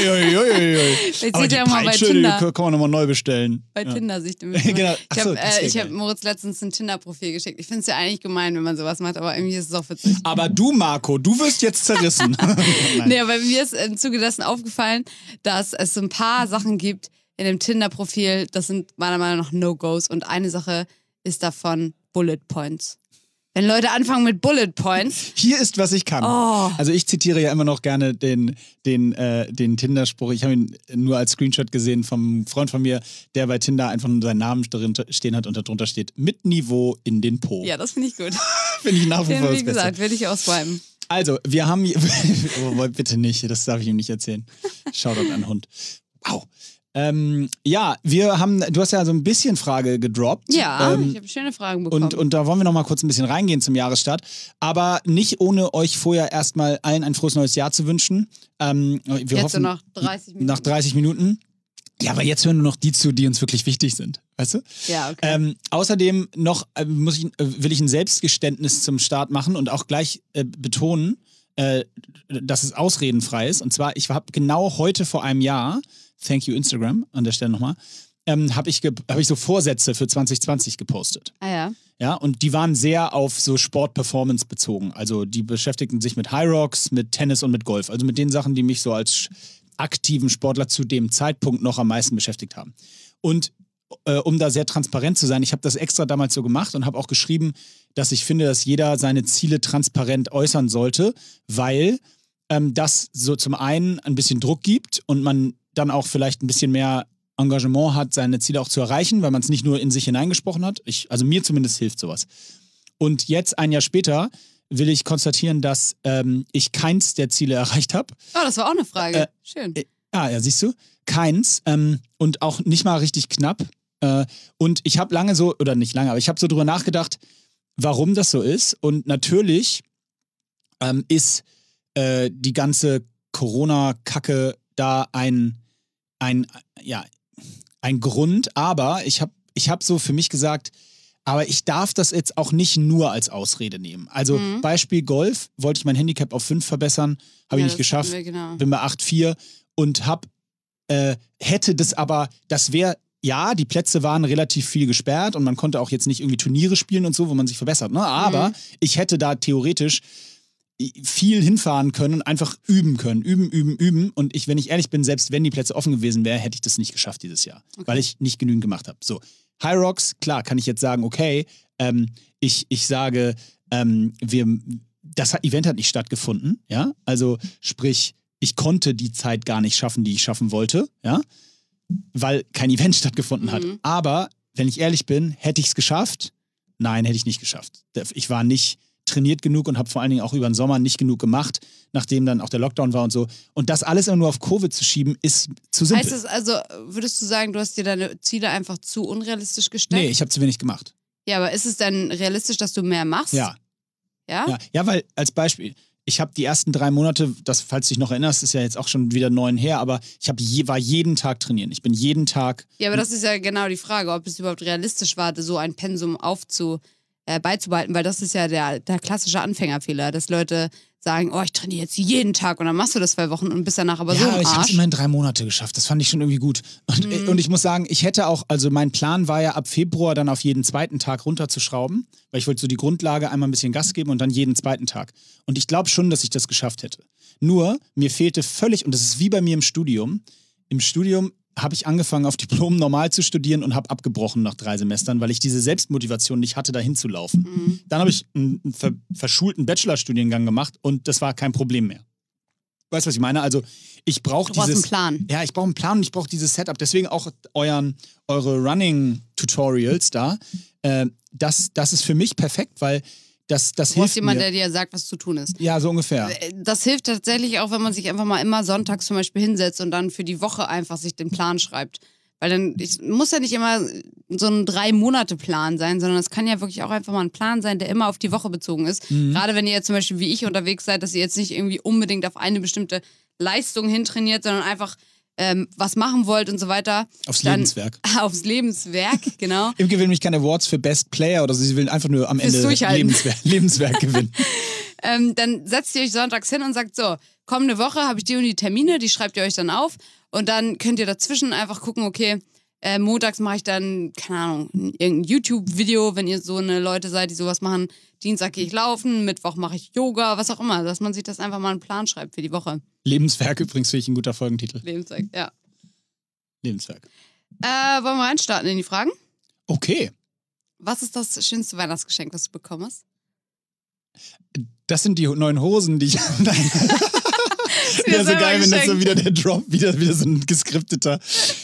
Jetzt
aber
sieht
die
ja mal bei
Peitsche,
Tinder.
Die kann man nochmal neu bestellen.
Bei Tinder sich
genau.
Ich habe Moritz letztens ein Tinder-Profil geschickt. Ich finde es ja eigentlich gemein, wenn man sowas macht, aber irgendwie ist es auch witzig.
Aber du, Marco, du wirst jetzt zerrissen.
Nee, aber mir ist im Zuge dessen aufgefallen, dass es so ein paar Sachen gibt in dem Tinder-Profil, das sind meiner Meinung nach No-Gos und eine Sache ist davon Bullet Points. Wenn Leute anfangen mit Bullet Points.
Hier ist, was ich kann.
Oh.
Also ich zitiere ja immer noch gerne den Tinder-Spruch. Ich habe ihn nur als Screenshot gesehen vom Freund von mir, der bei Tinder einfach nur seinen Namen drin stehen hat und darunter steht, mit Niveau in den Po.
Ja, das finde ich gut.
Finde ich nach wie vor das
Wie gesagt, will ich ausschreiben.
Also, wir haben... oh, bitte nicht, das darf ich ihm nicht erzählen. Shoutout an Hund. Wow. Ja, du hast ja so ein bisschen Frage gedroppt.
Ja, ich habe schöne Fragen bekommen.
Und da wollen wir noch mal kurz ein bisschen reingehen zum Jahresstart. Aber nicht ohne euch vorher erstmal allen ein frohes neues Jahr zu wünschen. Wir hoffen,
nach 30 Minuten.
Nach 30 Minuten. Ja, aber jetzt hören nur noch die zu, die uns wirklich wichtig sind. Weißt du?
Ja, okay.
Außerdem noch will ich ein Selbstgeständnis zum Start machen und auch gleich betonen, dass es ausredenfrei ist. Und zwar, ich habe genau heute vor einem Jahr, thank you Instagram an der Stelle nochmal, habe ich so Vorsätze für 2020 gepostet.
Ah ja.
Ja, und die waren sehr auf so Sport-Performance bezogen. Also die beschäftigten sich mit High Rocks, mit Tennis und mit Golf. Also mit den Sachen, die mich so als aktiven Sportler zu dem Zeitpunkt noch am meisten beschäftigt haben. Und um da sehr transparent zu sein, ich habe das extra damals so gemacht und habe auch geschrieben, dass ich finde, dass jeder seine Ziele transparent äußern sollte, weil das so zum einen ein bisschen Druck gibt und man dann auch vielleicht ein bisschen mehr Engagement hat, seine Ziele auch zu erreichen, weil man es nicht nur in sich hineingesprochen hat. Also mir zumindest hilft sowas. Und jetzt, ein Jahr später, will ich konstatieren, dass ich keins der Ziele erreicht habe.
Oh, das war auch eine Frage. Schön.
Ja, siehst du? Keins. Und auch nicht mal richtig knapp. Und ich habe lange so, oder nicht lange, aber ich habe so drüber nachgedacht, warum das so ist. Und natürlich ist die ganze Corona-Kacke da ein Grund, aber ich hab so für mich gesagt, aber ich darf das jetzt auch nicht nur als Ausrede nehmen. Also Beispiel Golf, wollte ich mein Handicap auf 5 verbessern, habe ich nicht geschafft, bin bei 8,4 und hätte das aber, das wäre, ja, die Plätze waren relativ viel gesperrt und man konnte auch jetzt nicht irgendwie Turniere spielen und so, wo man sich verbessert, ne? Aber ich hätte da theoretisch viel hinfahren können und einfach üben können. Üben. Und wenn ich ehrlich bin, selbst wenn die Plätze offen gewesen wären, hätte ich das nicht geschafft dieses Jahr. Okay. Weil ich nicht genügend gemacht habe. So, High Rocks, klar, kann ich jetzt sagen, okay, ich sage, das Event hat nicht stattgefunden, ja? Also sprich, ich konnte die Zeit gar nicht schaffen, die ich schaffen wollte, ja? Weil kein Event stattgefunden hat. Aber, wenn ich ehrlich bin, hätte ich es geschafft? Nein, hätte ich nicht geschafft. Ich war nicht trainiert genug und habe vor allen Dingen auch über den Sommer nicht genug gemacht, nachdem dann auch der Lockdown war und so. Und das alles immer nur auf Covid zu schieben, ist zu simpel.
Heißt es also, würdest du sagen, du hast dir deine Ziele einfach zu unrealistisch gestellt?
Nee, ich habe zu wenig gemacht.
Ja, aber ist es dann realistisch, dass du mehr machst?
Ja.
Ja?
Ja, weil als Beispiel, ich habe die ersten 3 Monate, das, falls du dich noch erinnerst, ist ja jetzt auch schon wieder 9 her, aber ich war jeden Tag trainieren. Ich bin jeden Tag...
Ja, aber das ist ja genau die Frage, ob es überhaupt realistisch war, so ein Pensum beizubehalten, weil das ist ja der klassische Anfängerfehler, dass Leute sagen, oh, ich trainiere jetzt jeden Tag und dann machst du das 2 Wochen und bist danach aber so im Arsch.
Ja, ich habe es immerhin 3 Monate geschafft, das fand ich schon irgendwie gut. Und ich muss sagen, ich hätte auch, also mein Plan war ja ab Februar dann auf jeden 2. Tag runterzuschrauben, weil ich wollte so die Grundlage einmal ein bisschen Gas geben und dann jeden 2. Tag. Und ich glaube schon, dass ich das geschafft hätte. Nur, mir fehlte völlig, und das ist wie bei mir im Studium habe ich angefangen, auf Diplom normal zu studieren und habe abgebrochen nach 3 Semestern, weil ich diese Selbstmotivation nicht hatte, dahin zu laufen. Dann habe ich einen verschulten Bachelorstudiengang gemacht und das war kein Problem mehr. Weißt du, was ich meine? Also ich brauche dieses...
Du brauchst einen Plan.
Ja, ich brauche einen Plan und ich brauche dieses Setup. Deswegen auch eure Running-Tutorials da. Das ist für mich perfekt, weil das hilft mir. Du brauchst
jemanden, der dir sagt, was zu tun ist.
Ja, so ungefähr.
Das hilft tatsächlich auch, wenn man sich einfach mal immer sonntags zum Beispiel hinsetzt und dann für die Woche einfach sich den Plan schreibt. Weil dann muss ja nicht immer so ein 3-Monate-Plan sein, sondern es kann ja wirklich auch einfach mal ein Plan sein, der immer auf die Woche bezogen ist. Gerade wenn ihr jetzt zum Beispiel wie ich unterwegs seid, dass ihr jetzt nicht irgendwie unbedingt auf eine bestimmte Leistung hintrainiert, sondern einfach was machen wollt und so weiter.
Lebenswerk.
Aufs Lebenswerk, genau.
Imke will nämlich keine Awards für Best Player oder so, sie will einfach nur am Ende Lebenswerk gewinnen.
Dann setzt ihr euch sonntags hin und sagt so, kommende Woche habe ich die und die Termine, die schreibt ihr euch dann auf und dann könnt ihr dazwischen einfach gucken, okay, montags mache ich dann, keine Ahnung, irgendein YouTube-Video, wenn ihr so eine Leute seid, die sowas machen. Dienstag gehe ich laufen, Mittwoch mache ich Yoga, was auch immer, dass man sich das einfach mal einen Plan schreibt für die Woche.
Lebenswerk übrigens finde ich ein guter Folgentitel.
Lebenswerk, ja.
Lebenswerk.
Wollen wir reinstarten in die Fragen?
Okay.
Was ist das schönste Weihnachtsgeschenk, was du bekommen hast?
Das sind die neuen Hosen, die ich... Nein. Wäre so geil, wenn das so wieder der Drop, wieder so ein geskripteter...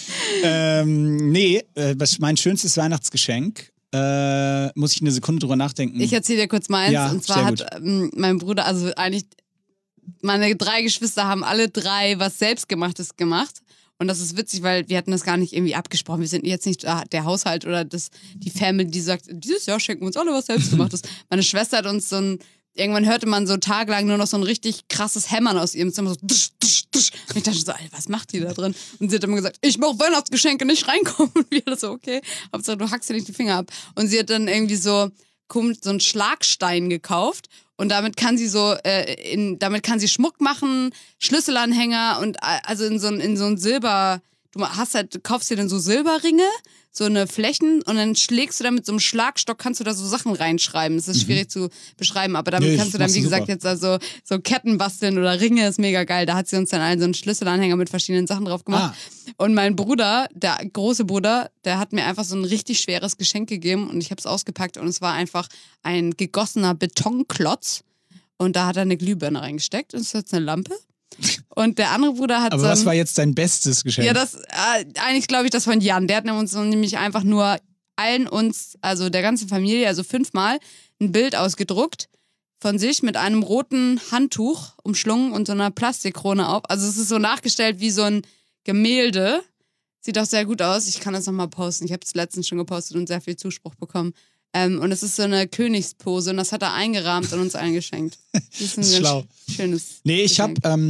mein schönstes Weihnachtsgeschenk, muss ich eine Sekunde drüber nachdenken.
Ich erzähle dir kurz meins. Ja, und zwar hat mein Bruder, also eigentlich meine 3 Geschwister haben alle 3 was Selbstgemachtes gemacht. Und das ist witzig, weil wir hatten das gar nicht irgendwie abgesprochen. Wir sind jetzt nicht der Haushalt oder die Family, die sagt, dieses Jahr schenken wir uns alle was Selbstgemachtes. Meine Schwester hat uns irgendwann hörte man so tagelang nur noch so ein richtig krasses Hämmern aus ihrem Zimmer. So tsch, tsch, tsch. Und ich dachte so, Alter, was macht die da drin? Und sie hat immer gesagt, ich mach Weihnachtsgeschenke, nicht reinkommen. Und wir alle so, okay. Hauptsache, du hackst dir nicht die Finger ab. Und sie hat dann irgendwie so einen Schlagstein gekauft. Und damit kann sie damit kann sie Schmuck machen, Schlüsselanhänger und also in so ein Silber, du kaufst dir dann so Silberringe, so eine Flächen und dann schlägst du da mit so einem Schlagstock, kannst du da so Sachen reinschreiben. Das ist schwierig zu beschreiben, aber damit kannst du dann, wie gesagt, jetzt also so Ketten basteln oder Ringe, ist mega geil. Da hat sie uns dann allen so einen Schlüsselanhänger mit verschiedenen Sachen drauf gemacht. Und mein Bruder, der große Bruder, der hat mir einfach so ein richtig schweres Geschenk gegeben und ich habe es ausgepackt und es war einfach ein gegossener Betonklotz und da hat er eine Glühbirne reingesteckt und es ist jetzt eine Lampe. Und der andere Bruder hat
Aber was war jetzt dein bestes Geschenk?
Ja, eigentlich glaube ich das von Jan. Der hat uns nämlich einfach nur also der ganzen Familie, also 5-mal, ein Bild ausgedruckt von sich mit einem roten Handtuch umschlungen und so einer Plastikkrone auf. Also es ist so nachgestellt wie so ein Gemälde. Sieht auch sehr gut aus. Ich kann das nochmal posten. Ich habe es letztens schon gepostet und sehr viel Zuspruch bekommen. Und es ist so eine Königspose und das hat er eingerahmt und uns allen geschenkt. Das ist ein
schlau.
Schönes
Nee, wir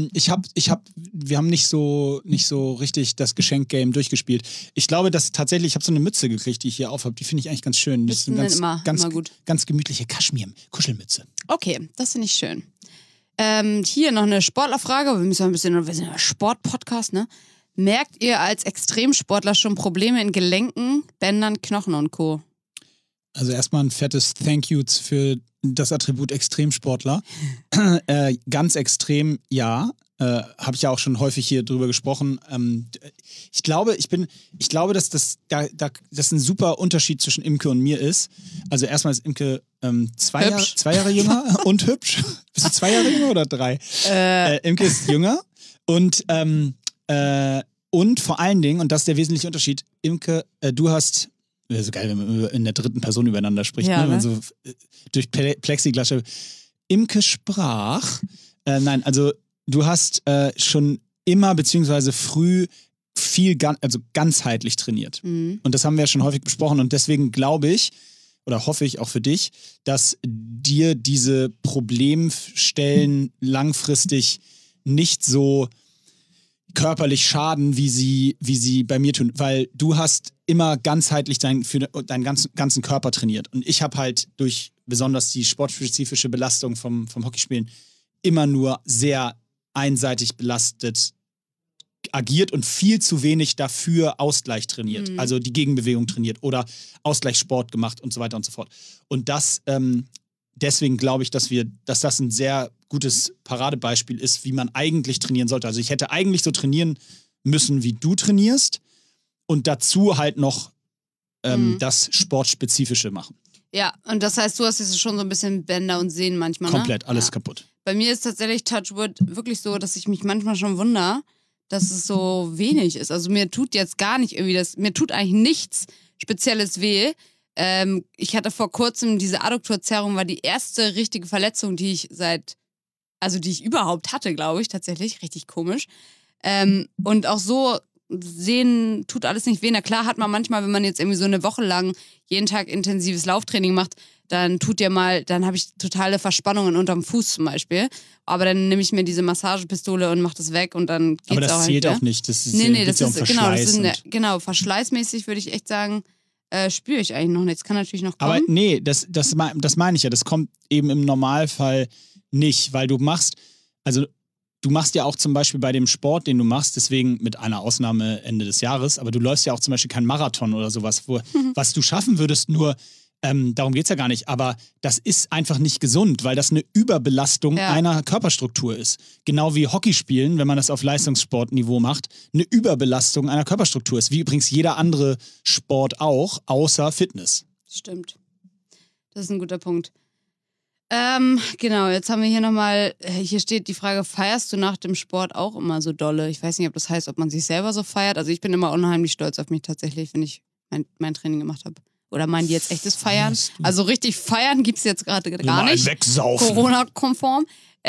haben nicht so richtig das Geschenkgame durchgespielt. Ich glaube, dass tatsächlich, ich habe so eine Mütze gekriegt, die ich hier aufhabe. Die finde ich eigentlich ganz schön. Das ist eine immer gut. Ganz gemütliche Kaschmir-Kuschelmütze.
Okay, das finde ich schön. Hier noch eine Sportlerfrage. Wir sind ein Sportpodcast, ne? Merkt ihr als Extremsportler schon Probleme in Gelenken, Bändern, Knochen und Co.?
Also erstmal ein fettes Thank you für das Attribut Extremsportler. Ganz extrem, ja. Habe ich ja auch schon häufig hier drüber gesprochen. Ich glaube, dass das ein super Unterschied zwischen Imke und mir ist. Also erstmal ist Imke 2 Jahre jünger und hübsch. Bist du 2 Jahre jünger oder 3? Imke ist jünger und vor allen Dingen, und das ist der wesentliche Unterschied, Imke, du hast... Wäre so geil, wenn man in der 3. Person übereinander spricht, ja, ne? Wenn so durch Plexiglas. Imke sprach, also du hast schon immer beziehungsweise früh viel ganzheitlich trainiert. Mhm. Und das haben wir ja schon häufig besprochen und deswegen glaube ich, oder hoffe ich auch für dich, dass dir diese Problemstellen langfristig nicht so körperlich schaden, wie sie bei mir tun, weil du hast immer ganzheitlich für deinen ganzen Körper trainiert und ich habe halt durch besonders die sportspezifische Belastung vom Hockeyspielen immer nur sehr einseitig belastet agiert und viel zu wenig dafür Ausgleich trainiert, also die Gegenbewegung trainiert oder Ausgleichssport gemacht und so weiter und so fort. Und das deswegen glaube ich, dass das ein sehr gutes Paradebeispiel ist, wie man eigentlich trainieren sollte. Also ich hätte eigentlich so trainieren müssen, wie du trainierst und dazu halt noch das Sportspezifische machen.
Ja, und das heißt, du hast jetzt schon so ein bisschen Bänder und Sehnen manchmal,
komplett, alles kaputt.
Bei mir ist tatsächlich Touchwood wirklich so, dass ich mich manchmal schon wundere, dass es so wenig ist. Also mir tut jetzt gar nicht irgendwie mir tut eigentlich nichts Spezielles weh. Ich hatte vor kurzem diese Adduktorzerrung, war die erste richtige Verletzung, die ich überhaupt hatte, glaube ich, tatsächlich. Richtig komisch. Und auch so sehen, tut alles nicht weh. Na klar hat man manchmal, wenn man jetzt irgendwie so eine Woche lang jeden Tag intensives Lauftraining macht, dann habe ich totale Verspannungen unterm Fuß zum Beispiel. Aber dann nehme ich mir diese Massagepistole und mache das weg und dann geht's auch.
Aber das zählt auch nicht. Das ist
das
ja
ist genau, verschleißmäßig würde ich echt sagen, spüre ich eigentlich noch nicht. Das kann natürlich noch kommen.
Aber nee, das meine ich ja. Das kommt eben im Normalfall nicht, weil du machst ja auch zum Beispiel bei dem Sport, den du machst, deswegen mit einer Ausnahme Ende des Jahres, aber du läufst ja auch zum Beispiel keinen Marathon oder sowas, was du schaffen würdest, nur darum geht es ja gar nicht, aber das ist einfach nicht gesund, weil das eine Überbelastung einer Körperstruktur ist. Genau wie Hockeyspielen, wenn man das auf Leistungssportniveau macht, eine Überbelastung einer Körperstruktur ist, wie übrigens jeder andere Sport auch, außer Fitness.
Stimmt. Das ist ein guter Punkt. Genau, jetzt haben wir hier nochmal, hier steht die Frage, feierst du nach dem Sport auch immer so dolle? Ich weiß nicht, ob das heißt, ob man sich selber so feiert. Also ich bin immer unheimlich stolz auf mich tatsächlich, wenn ich mein Training gemacht habe. Oder meinen die jetzt echtes Feiern? Also richtig feiern gibt es jetzt gerade gar nicht.
Wegsaufen.
Corona-konform.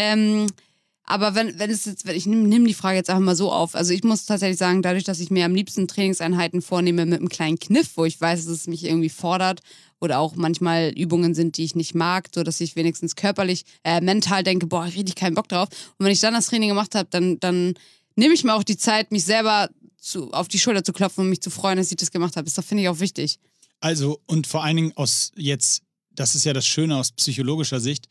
Aber ich nehme die Frage jetzt einfach mal so auf. Also ich muss tatsächlich sagen, dadurch, dass ich mir am liebsten Trainingseinheiten vornehme mit einem kleinen Kniff, wo ich weiß, dass es mich irgendwie fordert oder auch manchmal Übungen sind, die ich nicht mag, so dass ich wenigstens körperlich, mental denke, boah, ich richtig keinen Bock drauf. Und wenn ich dann das Training gemacht habe, dann nehme ich mir auch die Zeit, mich selber auf die Schulter zu klopfen und mich zu freuen, dass ich das gemacht habe. Das finde ich auch wichtig.
Also, und vor allen Dingen das ist ja das Schöne aus psychologischer Sicht,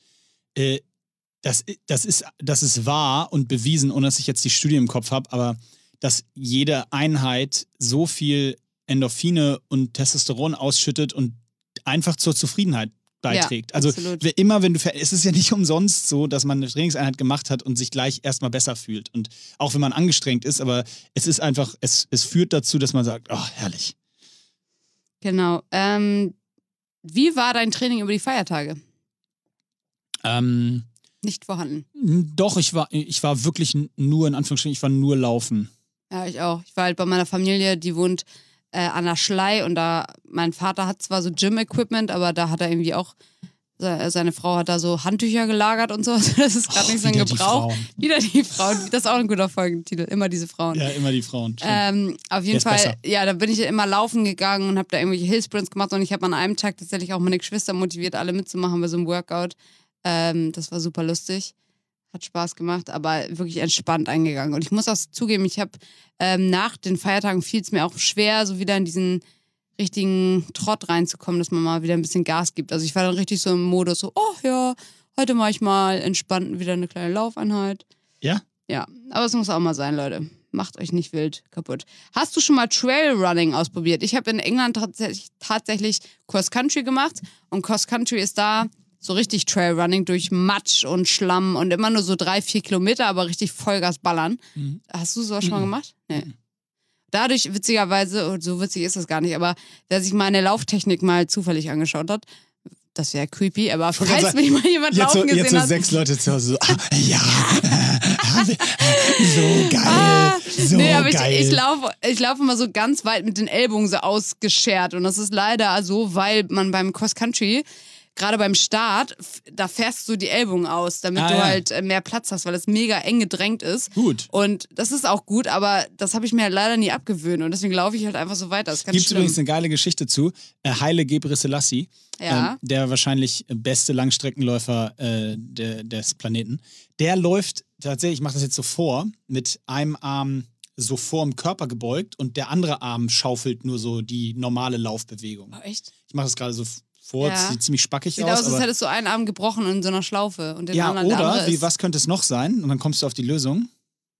das ist wahr und bewiesen, ohne dass ich jetzt die Studie im Kopf habe, aber dass jede Einheit so viel Endorphine und Testosteron ausschüttet und einfach zur Zufriedenheit beiträgt. Ja, also immer, es ist ja nicht umsonst so, dass man eine Trainingseinheit gemacht hat und sich gleich erstmal besser fühlt. Und auch wenn man angestrengt ist, aber es ist einfach, es führt dazu, dass man sagt, oh, herrlich.
Genau. Wie war dein Training über die Feiertage? Nicht vorhanden.
Doch, ich war wirklich nur, in Anführungsstrichen, ich war nur laufen.
Ja, ich auch. Ich war halt bei meiner Familie, die wohnt an der Schlei und mein Vater hat zwar so Gym-Equipment, aber da hat er irgendwie auch, seine Frau hat da so Handtücher gelagert und so. Das ist gerade nicht so ein Gebrauch. Wieder die Frauen. Das ist auch ein guter Folgentitel. Immer diese Frauen.
Ja, immer die Frauen.
Auf jeden Fall, ja, da bin ich immer laufen gegangen und habe da irgendwelche Hillsprints gemacht und ich habe an einem Tag tatsächlich auch meine Geschwister motiviert, alle mitzumachen bei so einem Workout. Das war super lustig. Hat Spaß gemacht, aber wirklich entspannt eingegangen. Und ich muss auch zugeben, ich habe nach den Feiertagen fiel es mir auch schwer, so wieder in diesen richtigen Trott reinzukommen, dass man mal wieder ein bisschen Gas gibt. Also ich war dann richtig so im Modus, so, oh ja, heute mache ich mal entspannt wieder eine kleine Laufeinheit.
Ja?
Ja, aber es muss auch mal sein, Leute. Macht euch nicht wild kaputt. Hast du schon mal Trailrunning ausprobiert? Ich habe in England tatsächlich Cross-Country gemacht und Cross-Country ist da so richtig Trailrunning durch Matsch und Schlamm und immer nur so 3-4 Kilometer, aber richtig Vollgas ballern. Mhm. Hast du sowas schon mal gemacht? Nee. Dadurch, witzigerweise, und so witzig ist das gar nicht, aber dass ich meine Lauftechnik mal zufällig angeschaut hat, das wäre creepy, aber falls mich mal jemand laufen gesehen hat.
Jetzt so 6 Leute zu Hause so, ja, so geil,
nee, aber geil. Ich laufe immer so ganz weit mit den Ellbogen so ausgeschert und das ist leider so, weil man beim Cross-Country gerade beim Start, da fährst du die Ellbogen aus, damit du halt mehr Platz hast, weil es mega eng gedrängt ist.
Gut.
Und das ist auch gut, aber das habe ich mir halt leider nie abgewöhnt und deswegen laufe ich halt einfach so weiter.
Gibt es übrigens eine geile Geschichte zu. Haile Gebrselassie, der wahrscheinlich beste Langstreckenläufer des Planeten, der läuft tatsächlich, ich mache das jetzt so vor, mit einem Arm so vorm Körper gebeugt und der andere Arm schaufelt nur so die normale Laufbewegung.
Oh, echt?
Ich mache das gerade so vor, sieht ziemlich spackig
sieht
aus.
Sieht aus, als hättest du einen Arm gebrochen in so einer Schlaufe. Und den anderen,
oder was könnte es noch sein? Und dann kommst du auf die Lösung.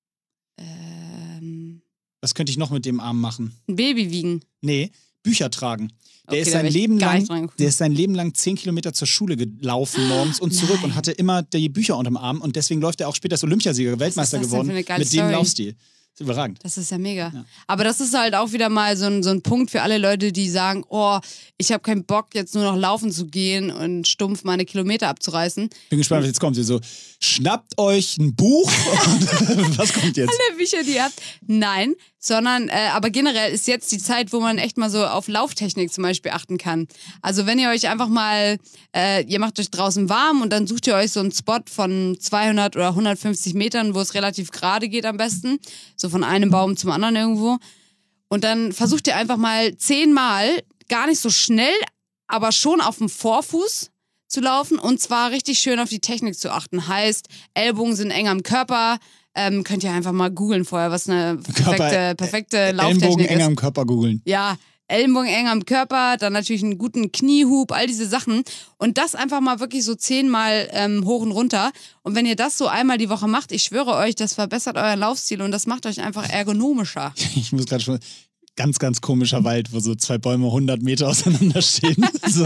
Was könnte ich noch mit dem Arm machen?
Ein Baby wiegen.
Nee, Bücher tragen. Der ist sein Leben lang 10 Kilometer zur Schule gelaufen morgens und zurück und hatte immer die Bücher unterm Arm und deswegen läuft er auch später als Olympiasieger, Weltmeister geworden mit dem Laufstil. Das ist überragend.
Das ist ja mega. Ja. Aber das ist halt auch wieder mal so ein Punkt für alle Leute, die sagen, oh, ich habe keinen Bock, jetzt nur noch laufen zu gehen und stumpf meine Kilometer abzureißen.
Bin gespannt, was jetzt kommt. Ihr so, schnappt euch ein Buch und was kommt jetzt?
Alle Bücher, die ihr habt. Nein, sondern, aber generell ist jetzt die Zeit, wo man echt mal so auf Lauftechnik zum Beispiel achten kann. Also wenn ihr euch einfach mal, ihr macht euch draußen warm und dann sucht ihr euch so einen Spot von 200 oder 150 Metern, wo es relativ gerade geht am besten. So von einem Baum zum anderen irgendwo. Und dann versucht ihr einfach mal 10 Mal, gar nicht so schnell, aber schon auf dem Vorfuß, zu laufen und zwar richtig schön auf die Technik zu achten. Heißt, Ellbogen sind eng am Körper. Könnt ihr einfach mal googeln vorher, was eine perfekte Lauftechnik
Ellenbogen
ist.
eng am Körper googeln.
Ja, Ellenbogen eng am Körper, dann natürlich einen guten Kniehub, all diese Sachen. Und das einfach mal wirklich so 10-mal hoch und runter. Und wenn ihr das so einmal die Woche macht, ich schwöre euch, das verbessert euren Laufstil und das macht euch einfach ergonomischer.
Ich muss gerade schon... Ganz, ganz komischer Wald, wo so 2 Bäume 100 Meter auseinander stehen. So.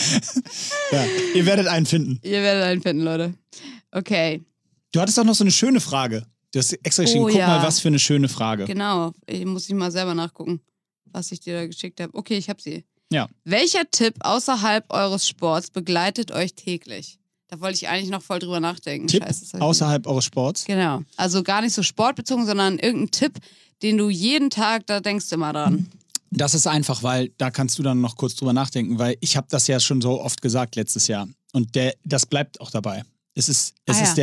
Ja, ihr werdet einen finden.
Ihr werdet einen finden, Leute. Okay.
Du hattest auch noch so eine schöne Frage. Du hast extra geschrieben, guck mal, was für eine schöne Frage.
Genau, muss ich mal selber nachgucken, was ich dir da geschickt habe. Okay, ich habe sie.
Ja.
Welcher Tipp außerhalb eures Sports begleitet euch täglich? Da wollte ich eigentlich noch voll drüber nachdenken.
Tipp
Scheiße,
außerhalb eures Sports?
Genau. Also gar nicht so sportbezogen, sondern irgendein Tipp, den du jeden Tag, da denkst du immer dran.
Das ist einfach, weil da kannst du dann noch kurz drüber nachdenken, weil ich habe das ja schon so oft gesagt letztes Jahr und das bleibt auch dabei. Es ist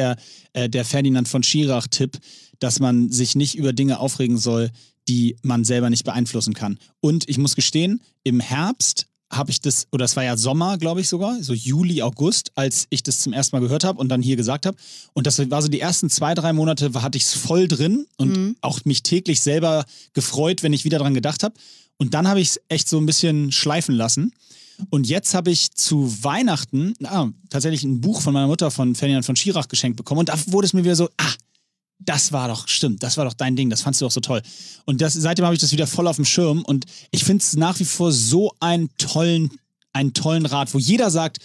der Ferdinand von Schirach-Tipp, dass man sich nicht über Dinge aufregen soll, die man selber nicht beeinflussen kann. Und ich muss gestehen, im Herbst habe ich das, oder es war ja Sommer, glaube ich sogar, so Juli, August, als ich das zum ersten Mal gehört habe und dann hier gesagt habe. Und das war so die ersten 2-3 Monate, hatte ich es voll drin und auch mich täglich selber gefreut, wenn ich wieder dran gedacht habe. Und dann habe ich es echt so ein bisschen schleifen lassen. Und jetzt habe ich zu Weihnachten tatsächlich ein Buch von meiner Mutter von Ferdinand von Schirach geschenkt bekommen. Und da wurde es mir wieder so, das war doch dein Ding, das fandst du doch so toll. Und seitdem habe ich das wieder voll auf dem Schirm und ich finde es nach wie vor so einen tollen Rat, wo jeder sagt,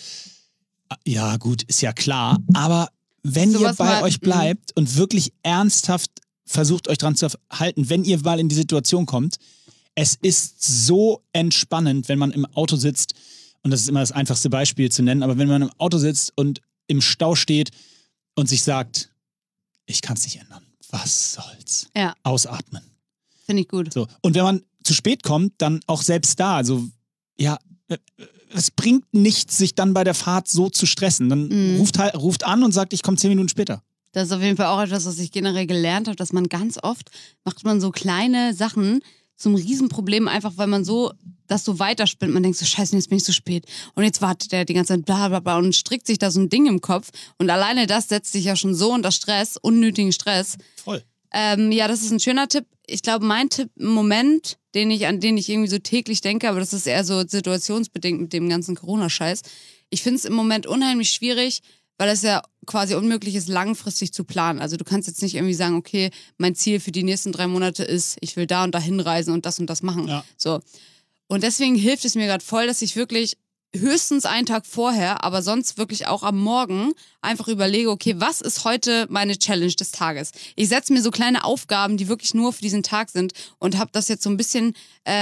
ja gut, ist ja klar, aber wenn ihr bei euch bleibt und wirklich ernsthaft versucht, euch dran zu halten, wenn ihr mal in die Situation kommt, es ist so entspannend, wenn man im Auto sitzt, und das ist immer das einfachste Beispiel zu nennen, aber wenn man im Auto sitzt und im Stau steht und sich sagt, ich kann es nicht ändern. Was soll's?
Ja.
Ausatmen.
Finde ich gut.
So. Und wenn man zu spät kommt, dann auch selbst da. Also, ja, es bringt nichts, sich dann bei der Fahrt so zu stressen. Dann ruft an und sagt, ich komme 10 Minuten später.
Das ist auf jeden Fall auch etwas, was ich generell gelernt habe, dass man ganz oft macht man so kleine Sachen zum Riesenproblem, einfach weil man das so weiterspinnt. Man denkt so, scheiße, jetzt bin ich zu spät. Und jetzt wartet der die ganze Zeit bla bla bla und strickt sich da so ein Ding im Kopf. Und alleine das setzt sich ja schon so unter Stress, unnötigen Stress.
Voll.
Ja, das ist ein schöner Tipp. Ich glaube, mein Tipp im Moment, an den ich irgendwie so täglich denke, aber das ist eher so situationsbedingt mit dem ganzen Corona-Scheiß. Ich finde es im Moment unheimlich schwierig, weil es ja quasi unmöglich ist, langfristig zu planen. Also du kannst jetzt nicht irgendwie sagen, okay, mein Ziel für die nächsten 3 Monate ist, ich will da und da hinreisen und das machen.
Ja.
So. Und deswegen hilft es mir gerade voll, dass ich wirklich höchstens einen Tag vorher, aber sonst wirklich auch am Morgen einfach überlege, okay, was ist heute meine Challenge des Tages? Ich setze mir so kleine Aufgaben, die wirklich nur für diesen Tag sind und habe das jetzt so ein bisschen,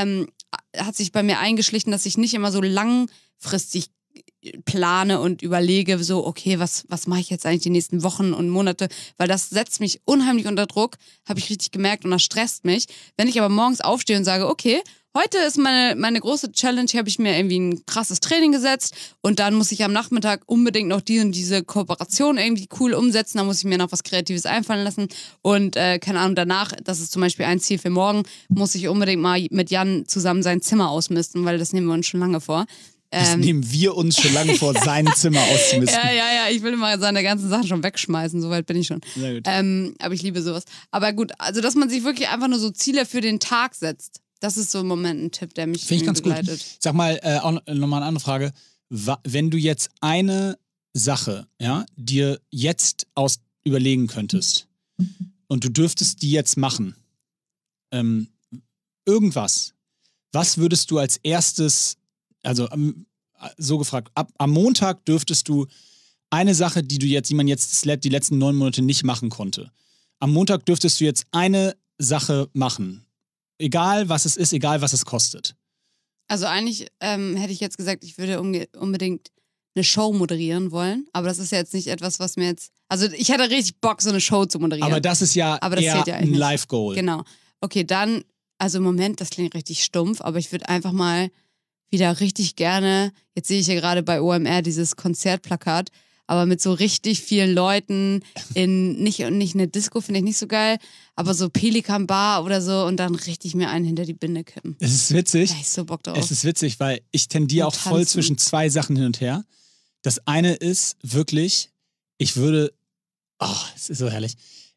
hat sich bei mir eingeschlichen, dass ich nicht immer so langfristig plane und überlege so, okay, was mache ich jetzt eigentlich die nächsten Wochen und Monate, weil das setzt mich unheimlich unter Druck, habe ich richtig gemerkt und das stresst mich. Wenn ich aber morgens aufstehe und sage, okay, heute ist meine große Challenge, hier habe ich mir irgendwie ein krasses Training gesetzt und dann muss ich am Nachmittag unbedingt noch diese Kooperation irgendwie cool umsetzen, dann muss ich mir noch was Kreatives einfallen lassen und keine Ahnung, danach, das ist zum Beispiel ein Ziel für morgen, muss ich unbedingt mal mit Jan zusammen sein Zimmer ausmisten, weil das nehmen wir uns schon lange vor.
Das nehmen wir uns schon lange vor, sein Zimmer auszumisten.
Ja, ich will immer seine ganzen Sachen schon wegschmeißen, soweit bin ich schon.
Sehr gut.
Aber ich liebe sowas. Aber gut, also dass man sich wirklich einfach nur so Ziele für den Tag setzt. Das ist so im Moment ein Tipp, der mich begleitet. Gut.
Sag mal, auch nochmal eine andere Frage. Wenn du jetzt eine Sache, dir jetzt überlegen könntest und du dürftest die jetzt machen, irgendwas, was würdest du als erstes, also so gefragt, am Montag dürftest du eine Sache, die man jetzt die letzten 9 Monate nicht machen konnte. Am Montag dürftest du jetzt eine Sache machen. Egal, was es ist, egal, was es kostet.
Also eigentlich hätte ich jetzt gesagt, ich würde unbedingt eine Show moderieren wollen. Aber das ist ja jetzt nicht etwas, was mir jetzt... Also ich hätte richtig Bock, so eine Show zu moderieren.
Aber das ist ja eher ein Live-Goal.
Genau. Okay, dann... Also im Moment, das klingt richtig stumpf, aber ich würde einfach mal wieder richtig gerne... Jetzt sehe ich ja gerade bei OMR dieses Konzertplakat, aber mit so richtig vielen Leuten nicht eine Disco finde ich nicht so geil, aber so Pelikan Bar oder so und dann richtig mir einen hinter die Binde kippen.
Es ist witzig.
Da hab ich so Bock drauf.
Es ist witzig, weil ich tendiere auch voll zwischen 2 Sachen hin und her. Das eine ist wirklich, es ist so herrlich,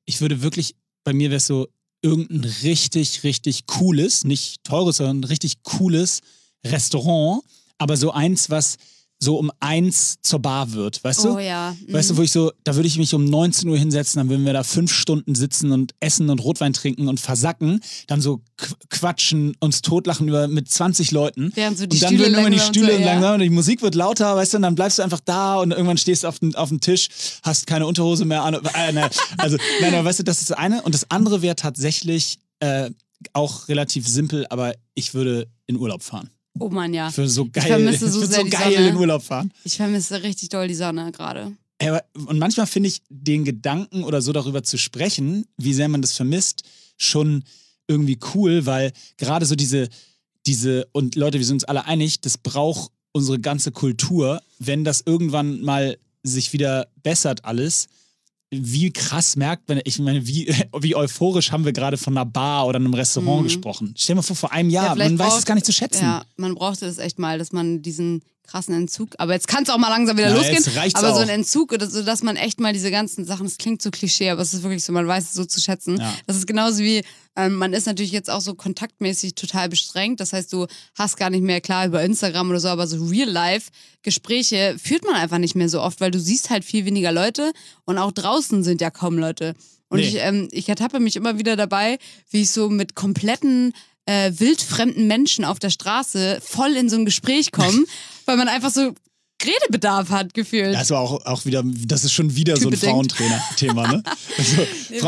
bei mir wäre es so irgendein richtig, richtig cooles, nicht teures, sondern richtig cooles Restaurant, aber so eins, was so um 1 zur Bar wird, weißt du?
Oh ja.
Weißt du, da würde ich mich um 19 Uhr hinsetzen, dann würden wir da 5 Stunden sitzen und essen und Rotwein trinken und versacken, dann so quatschen, uns totlachen mit 20 Leuten.
Während so
und dann würden irgendwann die Stühle langsam und die Musik wird lauter, weißt du, und dann bleibst du einfach da und irgendwann stehst du auf dem Tisch, hast keine Unterhose mehr an. Nein, aber weißt du, das ist das eine. Und das andere wäre tatsächlich auch relativ simpel, aber ich würde in Urlaub fahren.
Oh Mann, ja.
Ich würde so geil in Urlaub fahren.
Ich vermisse richtig doll die Sonne gerade.
Und manchmal finde ich den Gedanken oder so darüber zu sprechen, wie sehr man das vermisst, schon irgendwie cool, weil gerade so diese, und Leute, wir sind uns alle einig, das braucht unsere ganze Kultur, wenn das irgendwann mal sich wieder bessert alles. Wie krass merkt man, ich meine, wie euphorisch haben wir gerade von einer Bar oder einem Restaurant gesprochen. Stell dir mal vor einem Jahr, man weiß es gar nicht zu schätzen.
Ja, man brauchte das echt mal, dass man diesen krassen Entzug, aber jetzt kann es auch mal langsam wieder losgehen, aber
auch.
So ein Entzug, oder so, dass man echt mal diese ganzen Sachen, das klingt so Klischee, aber es ist wirklich so, man weiß es so zu schätzen. Ja. Das ist genauso wie, man ist natürlich jetzt auch so kontaktmäßig total beschränkt, das heißt, du hast gar nicht mehr, klar, über Instagram oder so, aber so Real-Life-Gespräche führt man einfach nicht mehr so oft, weil du siehst halt viel weniger Leute und auch draußen sind ja kaum Leute. Und ich ertappe mich immer wieder dabei, wie ich so mit kompletten wildfremden Menschen auf der Straße voll in so ein Gespräch komme, weil man einfach so Redebedarf hat, gefühlt.
Das war auch wieder, das ist schon wieder so ein Frauentrainer-Thema, ne? Also,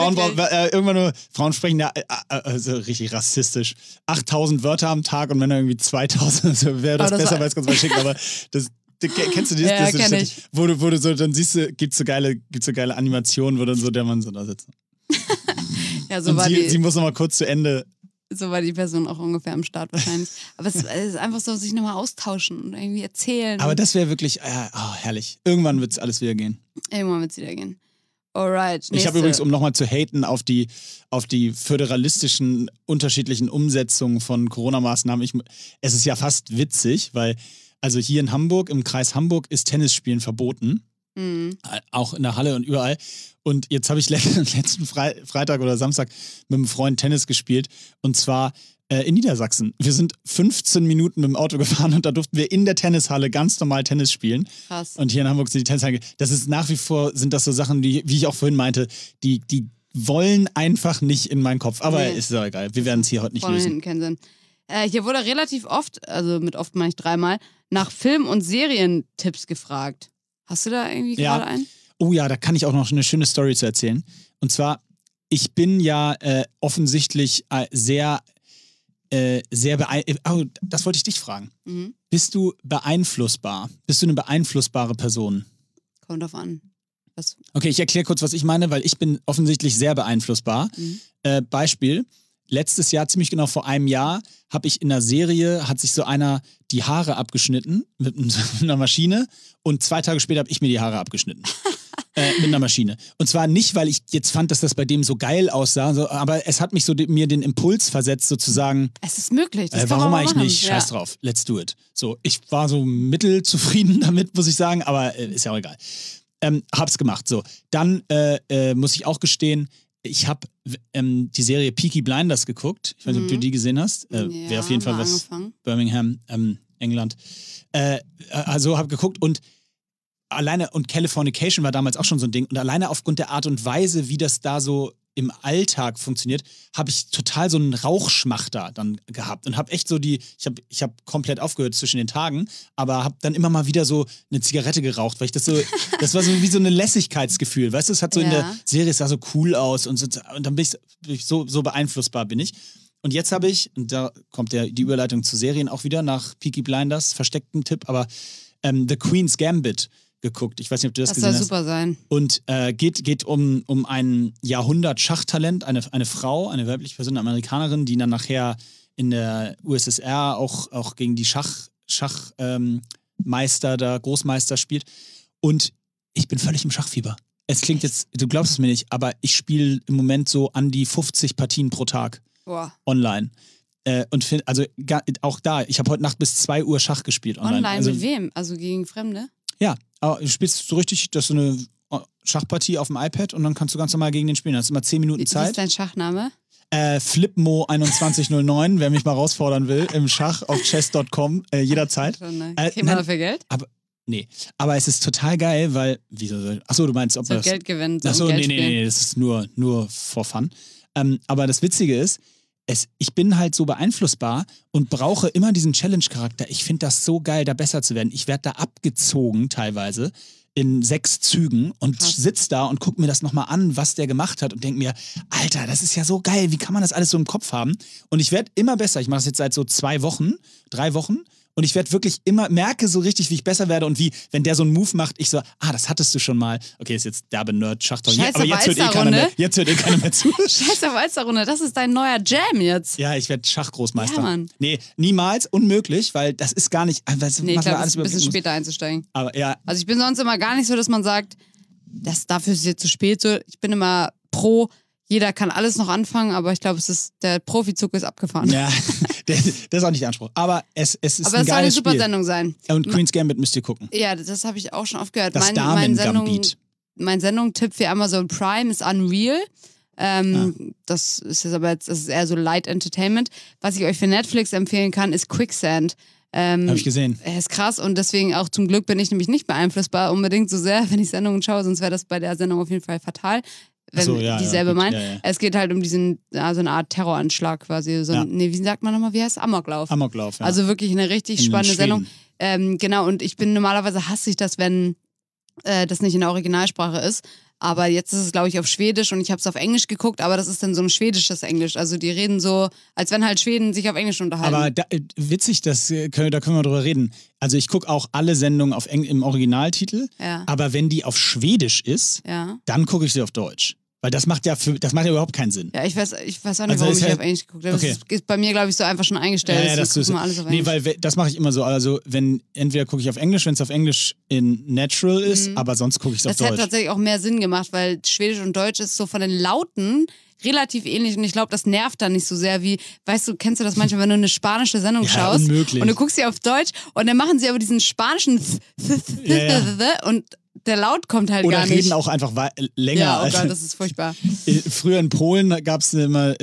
Frauen sprechen ja also richtig rassistisch. 8000 Wörter am Tag und Männer irgendwie 2000, also wäre das besser, weil es ganz mal schick, aber das. Kennst du das?
Ja, kenn ich.
Wo du so, dann siehst du, gibt's so geile Animationen, wo dann so der Mann so da sitzt.
Ja, so
und
war
sie muss noch mal kurz zu Ende.
So war die Person auch ungefähr am Start wahrscheinlich. Aber es ist einfach so, sich nochmal austauschen und irgendwie erzählen.
Aber das wäre wirklich, herrlich. Irgendwann wird es alles wieder gehen.
Irgendwann wird es wieder gehen. Alright, nächste.
Ich habe übrigens, um nochmal zu haten auf die föderalistischen unterschiedlichen Umsetzungen von Corona-Maßnahmen, es ist ja fast witzig, weil also hier in Hamburg, im Kreis Hamburg, ist Tennisspielen verboten. Mhm. Auch in der Halle und überall. Und jetzt habe ich letzten Freitag oder Samstag mit einem Freund Tennis gespielt. Und zwar in Niedersachsen. Wir sind 15 Minuten mit dem Auto gefahren und da durften wir in der Tennishalle ganz normal Tennis spielen. Krass. Und hier in Hamburg sind die Tennishalle. Das ist nach wie vor, sind das so Sachen, die, wie ich auch vorhin meinte, die wollen einfach nicht in meinen Kopf. Aber ist doch egal. Wir werden es hier heute nicht lösen.
Keinen Sinn. Hier wurde relativ oft, also mit oft meine ich 3-mal, nach Film- und Serientipps gefragt. Hast du da irgendwie gerade einen?
Oh ja, da kann ich auch noch eine schöne Story zu erzählen. Und zwar, ich bin ja offensichtlich sehr beeinflussbar. Oh, das wollte ich dich fragen. Mhm. Bist du beeinflussbar? Bist du eine beeinflussbare Person?
Kommt drauf an. Was?
Okay, ich erkläre kurz, was ich meine, weil ich bin offensichtlich sehr beeinflussbar. Mhm. Beispiel. Letztes Jahr, ziemlich genau vor einem Jahr, habe ich in einer Serie, hat sich so einer die Haare abgeschnitten mit einer Maschine und 2 Tage später habe ich mir die Haare abgeschnitten. Mit einer Maschine. Und zwar nicht, weil ich jetzt fand, dass das bei dem so geil aussah, so, aber es hat mich so mir den Impuls versetzt, sozusagen.
Es ist möglich. Das
warum eigentlich nicht? Ja. Scheiß drauf. Let's do it. So, ich war so mittelzufrieden damit, muss ich sagen, aber ist ja auch egal. Hab's gemacht. So, dann muss ich auch gestehen, ich habe die Serie Peaky Blinders geguckt. Ich weiß nicht, ob du die gesehen hast. Wäre auf jeden Fall was. Angefangen. Birmingham, England. Also habe geguckt und Californication war damals auch schon so ein Ding. Und alleine aufgrund der Art und Weise, wie das da so im Alltag funktioniert, habe ich total so einen Rauchschmachter dann gehabt und habe echt so ich habe komplett aufgehört zwischen den Tagen, aber habe dann immer mal wieder so eine Zigarette geraucht, weil ich das war so wie so ein Lässigkeitsgefühl, weißt du, es hat so in der Serie, es sah so cool aus und dann bin ich so beeinflussbar bin ich. Und jetzt habe ich, und da kommt die Überleitung zu Serien auch wieder nach Peaky Blinders, versteckten Tipp, aber The Queen's Gambit geguckt. Ich weiß nicht, ob du das gesehen hast.
Das soll super sein.
Und geht um ein Jahrhundert-Schachtalent, eine Frau, eine weibliche Person, eine Amerikanerin, die dann nachher in der USSR auch gegen die Schachmeister, Großmeister spielt. Und ich bin völlig im Schachfieber. Es klingt jetzt, du glaubst es mir nicht, aber ich spiele im Moment so an die 50 Partien pro Tag online. Und auch da, ich habe heute Nacht bis 2 Uhr Schach gespielt online.
Online mit wem? Also gegen Fremde?
Ja, Aber du spielst so richtig, das ist so eine Schachpartie auf dem iPad und dann kannst du ganz normal gegen den spielen. Das ist immer 10 Minuten Zeit.
Wie ist dein Schachname?
Flipmo2109, wer mich mal herausfordern will, im Schach auf chess.com, jederzeit.
Kriegt man dafür Geld?
Nee, aber es ist total geil, weil, achso, du meinst, ob
das Geld gewinnt.
Achso, nee, das ist nur for fun. Aber das Witzige ist, ich bin halt so beeinflussbar und brauche immer diesen Challenge-Charakter. Ich finde das so geil, da besser zu werden. Ich werde da abgezogen teilweise in 6 Zügen und sitze da und gucke mir das nochmal an, was der gemacht hat und denke mir, Alter, das ist ja so geil, wie kann man das alles so im Kopf haben? Und ich werde immer besser. Ich mache das jetzt seit so 2 Wochen, 3 Wochen. Und ich werde wirklich merke so richtig, wie ich besser werde und wie, wenn der so einen Move macht, ich so, das hattest du schon mal. Okay, ist jetzt derbe Nerd-Schachtel. Aber jetzt hört keiner mehr zu.
Scheiße auf Alsterrunde, das ist dein neuer Jam jetzt.
Ja, ich werde Schachgroßmeister.
Ja, Mann.
Nee, niemals, unmöglich, weil das ist gar nicht...
Nee, ich glaube, es ist ein bisschen später einzusteigen.
Aber ja.
Also ich bin sonst immer gar nicht so, dass man sagt, dafür ist es jetzt zu spät. So. Ich bin immer pro... Jeder kann alles noch anfangen, aber ich glaube, der Profizug ist abgefahren.
Ja, das ist auch nicht der Anspruch. Aber es ist
aber
ein geiles Spiel. Aber es soll eine
super Sendung sein.
Und Queen's Gambit müsst ihr gucken.
Ja, das habe ich auch schon oft gehört.
Das Damen-Gambit.
Mein Sendungstipp für Amazon Prime ist Unreal. Das ist das ist eher so Light Entertainment. Was ich euch für Netflix empfehlen kann, ist Quicksand.
Habe ich gesehen.
Er ist krass und deswegen auch zum Glück bin ich nämlich nicht beeinflussbar unbedingt so sehr, wenn ich Sendungen schaue, sonst wäre das bei der Sendung auf jeden Fall fatal. Wenn dieselbe meinen. Ja. Es geht halt um so eine Art Terroranschlag quasi. Wie sagt man nochmal, wie heißt es? Amoklauf.
Amoklauf, ja.
Also wirklich eine richtig spannende Sendung. Genau, und normalerweise hasse ich das, wenn das nicht in der Originalsprache ist. Aber jetzt ist es, glaube ich, auf Schwedisch und ich habe es auf Englisch geguckt, aber das ist dann so ein schwedisches Englisch. Also die reden so, als wenn halt Schweden sich auf Englisch unterhalten.
Aber witzig, da können wir drüber reden. Also ich gucke auch alle Sendungen im Originaltitel, aber wenn die auf Schwedisch ist, dann gucke ich sie auf Deutsch. Weil das macht ja überhaupt keinen Sinn.
Ja, ich weiß auch nicht, warum ich auf Englisch geguckt habe. Das ist bei mir, glaube ich, so einfach schon eingestellt.
Ja, das ist alles auf Englisch. Nee, weil das mache ich immer so. Also entweder gucke ich auf Englisch, wenn es auf Englisch in Natural ist, aber sonst gucke ich es auf Deutsch.
Das hätte tatsächlich auch mehr Sinn gemacht, weil Schwedisch und Deutsch ist so von den Lauten relativ ähnlich und ich glaube, das nervt dann nicht so sehr wie, weißt du, kennst du das manchmal, wenn du eine spanische Sendung schaust
unmöglich.
Und du guckst sie auf Deutsch und dann machen sie aber diesen spanischen und der Laut kommt halt gar nicht.
Oder reden auch einfach länger.
Ja, oh Gott, das ist furchtbar.
Früher in Polen gab es einen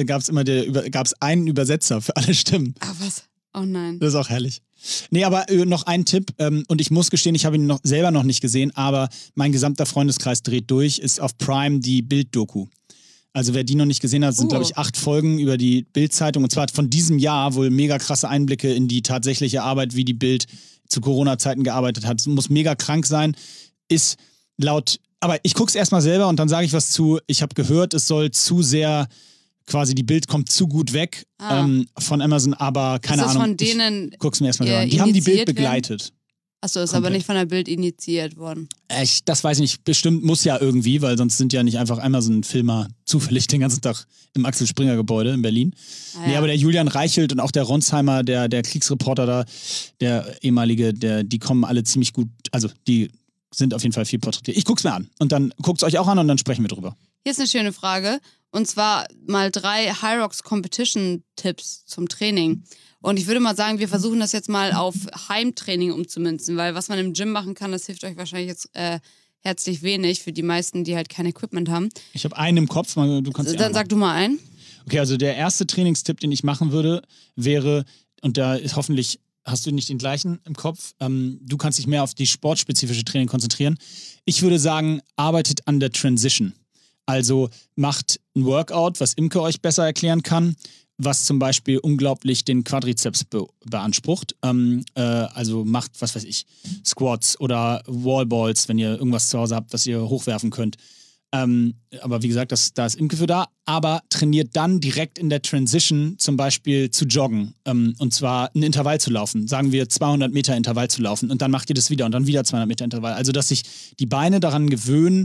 Übersetzer für alle Stimmen.
Ach was? Oh nein.
Das ist auch herrlich. Nee, aber noch ein Tipp, und ich muss gestehen, ich habe ihn selber noch nicht gesehen, aber mein gesamter Freundeskreis dreht durch, ist auf Prime die Bild-Doku. Also wer die noch nicht gesehen hat, sind, glaube ich, 8 Folgen über die Bild-Zeitung. Und zwar von diesem Jahr wohl mega krasse Einblicke in die tatsächliche Arbeit, wie die Bild zu Corona-Zeiten gearbeitet hat. Es muss mega krank sein. Ist aber ich gucke es erstmal selber und dann sage ich was zu. Ich habe gehört, es soll zu sehr, quasi die Bild kommt zu gut weg von Amazon, aber keine Ahnung.
Ist das von denen
guck's mir erstmal an. Die haben die Bild begleitet.
Achso, ist aber nicht von der Bild initiiert worden.
Das weiß ich nicht. Bestimmt muss ja irgendwie, weil sonst sind ja nicht einfach Amazon-Filmer zufällig den ganzen Tag im Axel Springer Gebäude in Berlin. Nee, aber der Julian Reichelt und auch der Ronsheimer, der Kriegsreporter da, der ehemalige, die kommen alle ziemlich gut, also die sind auf jeden Fall viel porträtiert. Ich guck's mir an und dann guckt's euch auch an und dann sprechen wir drüber.
Hier ist eine schöne Frage und zwar mal 3 Hyrox Competition Tipps zum Training. Und ich würde mal sagen, wir versuchen das jetzt mal auf Heimtraining umzumünzen, weil was man im Gym machen kann, das hilft euch wahrscheinlich jetzt herzlich wenig für die meisten, die halt kein Equipment haben.
Ich habe einen im Kopf, du kannst
dann sag du mal einen.
Okay, also der erste Trainingstipp, den ich machen würde, wäre, und da ist hoffentlich, hast du nicht den gleichen im Kopf, du kannst dich mehr auf die sportspezifische Training konzentrieren. Ich würde sagen, arbeitet an der Transition. Also macht ein Workout, was Imke euch besser erklären kann, was zum Beispiel unglaublich den Quadrizeps beansprucht. Also macht, was weiß ich, Squats oder Wallballs, wenn ihr irgendwas zu Hause habt, was ihr hochwerfen könnt. Aber wie gesagt, da ist Imke für da. Aber trainiert dann direkt in der Transition zum Beispiel zu joggen. Und zwar ein Intervall zu laufen. Sagen wir 200 Meter Intervall zu laufen. Und dann macht ihr das wieder und dann wieder 200 Meter Intervall. Also dass sich die Beine daran gewöhnen,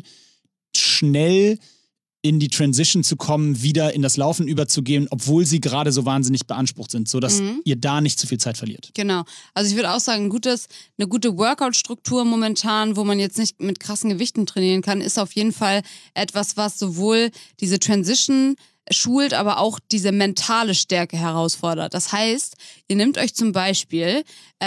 schnell in die Transition zu kommen, wieder in das Laufen überzugehen, obwohl sie gerade so wahnsinnig beansprucht sind, sodass ihr da nicht zu viel Zeit verliert.
Genau. Also ich würde auch sagen, eine gute Workout-Struktur momentan, wo man jetzt nicht mit krassen Gewichten trainieren kann, ist auf jeden Fall etwas, was sowohl diese Transition schult, aber auch diese mentale Stärke herausfordert. Das heißt, ihr nehmt euch zum Beispiel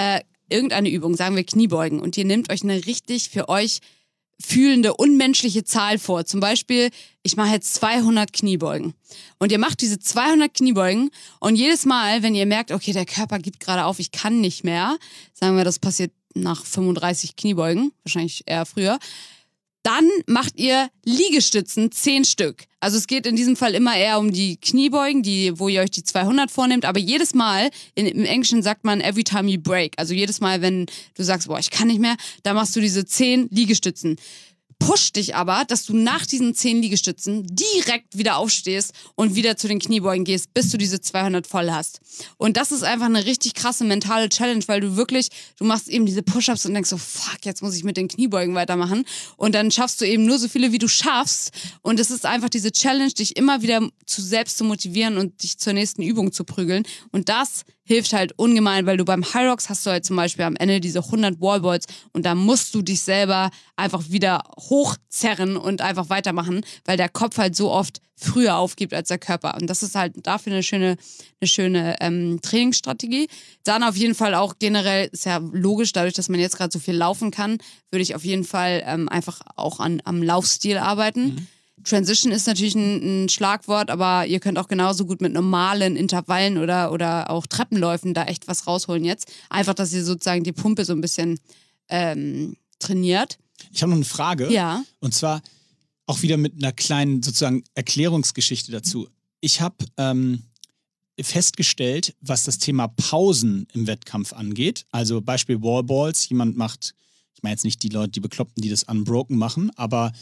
irgendeine Übung, sagen wir Kniebeugen, und ihr nehmt euch eine richtig für euch fühlende, unmenschliche Zahl vor. Zum Beispiel, ich mache jetzt 200 Kniebeugen. Und ihr macht diese 200 Kniebeugen und jedes Mal, wenn ihr merkt, okay, der Körper gibt gerade auf, ich kann nicht mehr, sagen wir, das passiert nach 35 Kniebeugen, wahrscheinlich eher früher, dann macht ihr Liegestützen 10 Stück. Also es geht in diesem Fall immer eher um die Kniebeugen, wo ihr euch die 200 vornehmt. Aber jedes Mal, im Englischen sagt man every time you break. Also jedes Mal, wenn du sagst, boah, ich kann nicht mehr, dann machst du diese 10 Liegestützen. Pusht dich aber, dass du nach diesen 10 Liegestützen direkt wieder aufstehst und wieder zu den Kniebeugen gehst, bis du diese 200 voll hast. Und das ist einfach eine richtig krasse mentale Challenge, weil du machst eben diese Push-Ups und denkst so, fuck, jetzt muss ich mit den Kniebeugen weitermachen. Und dann schaffst du eben nur so viele, wie du schaffst. Und es ist einfach diese Challenge, dich immer wieder selbst zu motivieren und dich zur nächsten Übung zu prügeln. Und das hilft halt ungemein, weil du beim Hyrox hast du halt zum Beispiel am Ende diese 100 Wallballs und da musst du dich selber einfach wieder hochzerren und einfach weitermachen, weil der Kopf halt so oft früher aufgibt als der Körper. Und das ist halt dafür eine schöne Trainingsstrategie. Dann auf jeden Fall auch generell, ist ja logisch, dadurch, dass man jetzt gerade so viel laufen kann, würde ich auf jeden Fall einfach auch am Laufstil arbeiten. Mhm. Transition ist natürlich ein Schlagwort, aber ihr könnt auch genauso gut mit normalen Intervallen oder auch Treppenläufen da echt was rausholen jetzt. Einfach, dass ihr sozusagen die Pumpe so ein bisschen trainiert.
Ich habe noch eine Frage.
Ja.
Und zwar auch wieder mit einer kleinen sozusagen Erklärungsgeschichte dazu. Ich habe festgestellt, was das Thema Pausen im Wettkampf angeht. Also Beispiel Wallballs. Jemand macht, ich meine jetzt nicht die Leute, die Bekloppten, die das unbroken machen, aber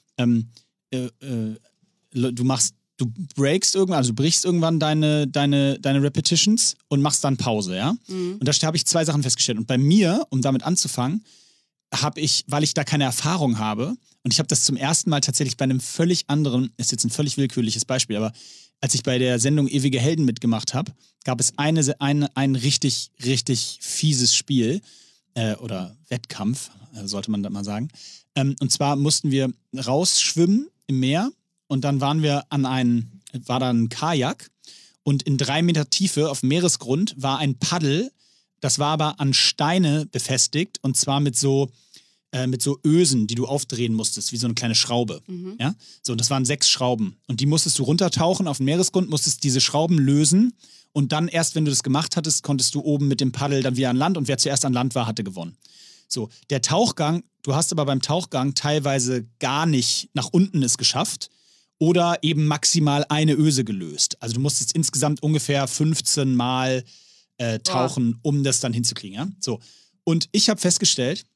du breakst irgendwann, also du brichst irgendwann deine Repetitions und machst dann Pause, ja? Mhm. Und da habe ich 2 Sachen festgestellt. Und bei mir, um damit anzufangen, weil ich da keine Erfahrung habe, und ich habe das zum ersten Mal tatsächlich bei einem völlig anderen, ist jetzt ein völlig willkürliches Beispiel, aber als ich bei der Sendung Ewige Helden mitgemacht habe, gab es ein richtig, richtig fieses Spiel oder Wettkampf, sollte man da mal sagen. Und zwar mussten wir rausschwimmen im Meer und dann war da ein Kajak und in 3 Meter Tiefe auf dem Meeresgrund war ein Paddel, das war aber an Steine befestigt und zwar mit so Ösen, die du aufdrehen musstest, wie so eine kleine Schraube. Mhm. Ja? So, und das waren 6 Schrauben und die musstest du runtertauchen auf den Meeresgrund, musstest diese Schrauben lösen und dann erst, wenn du das gemacht hattest, konntest du oben mit dem Paddel dann wieder an Land und wer zuerst an Land war, hatte gewonnen. So, der Tauchgang, du hast aber beim Tauchgang teilweise gar nicht nach unten es geschafft oder eben maximal eine Öse gelöst. Also du musstest insgesamt ungefähr 15 Mal tauchen, um das dann hinzukriegen. Ja? So. Und ich habe festgestellt,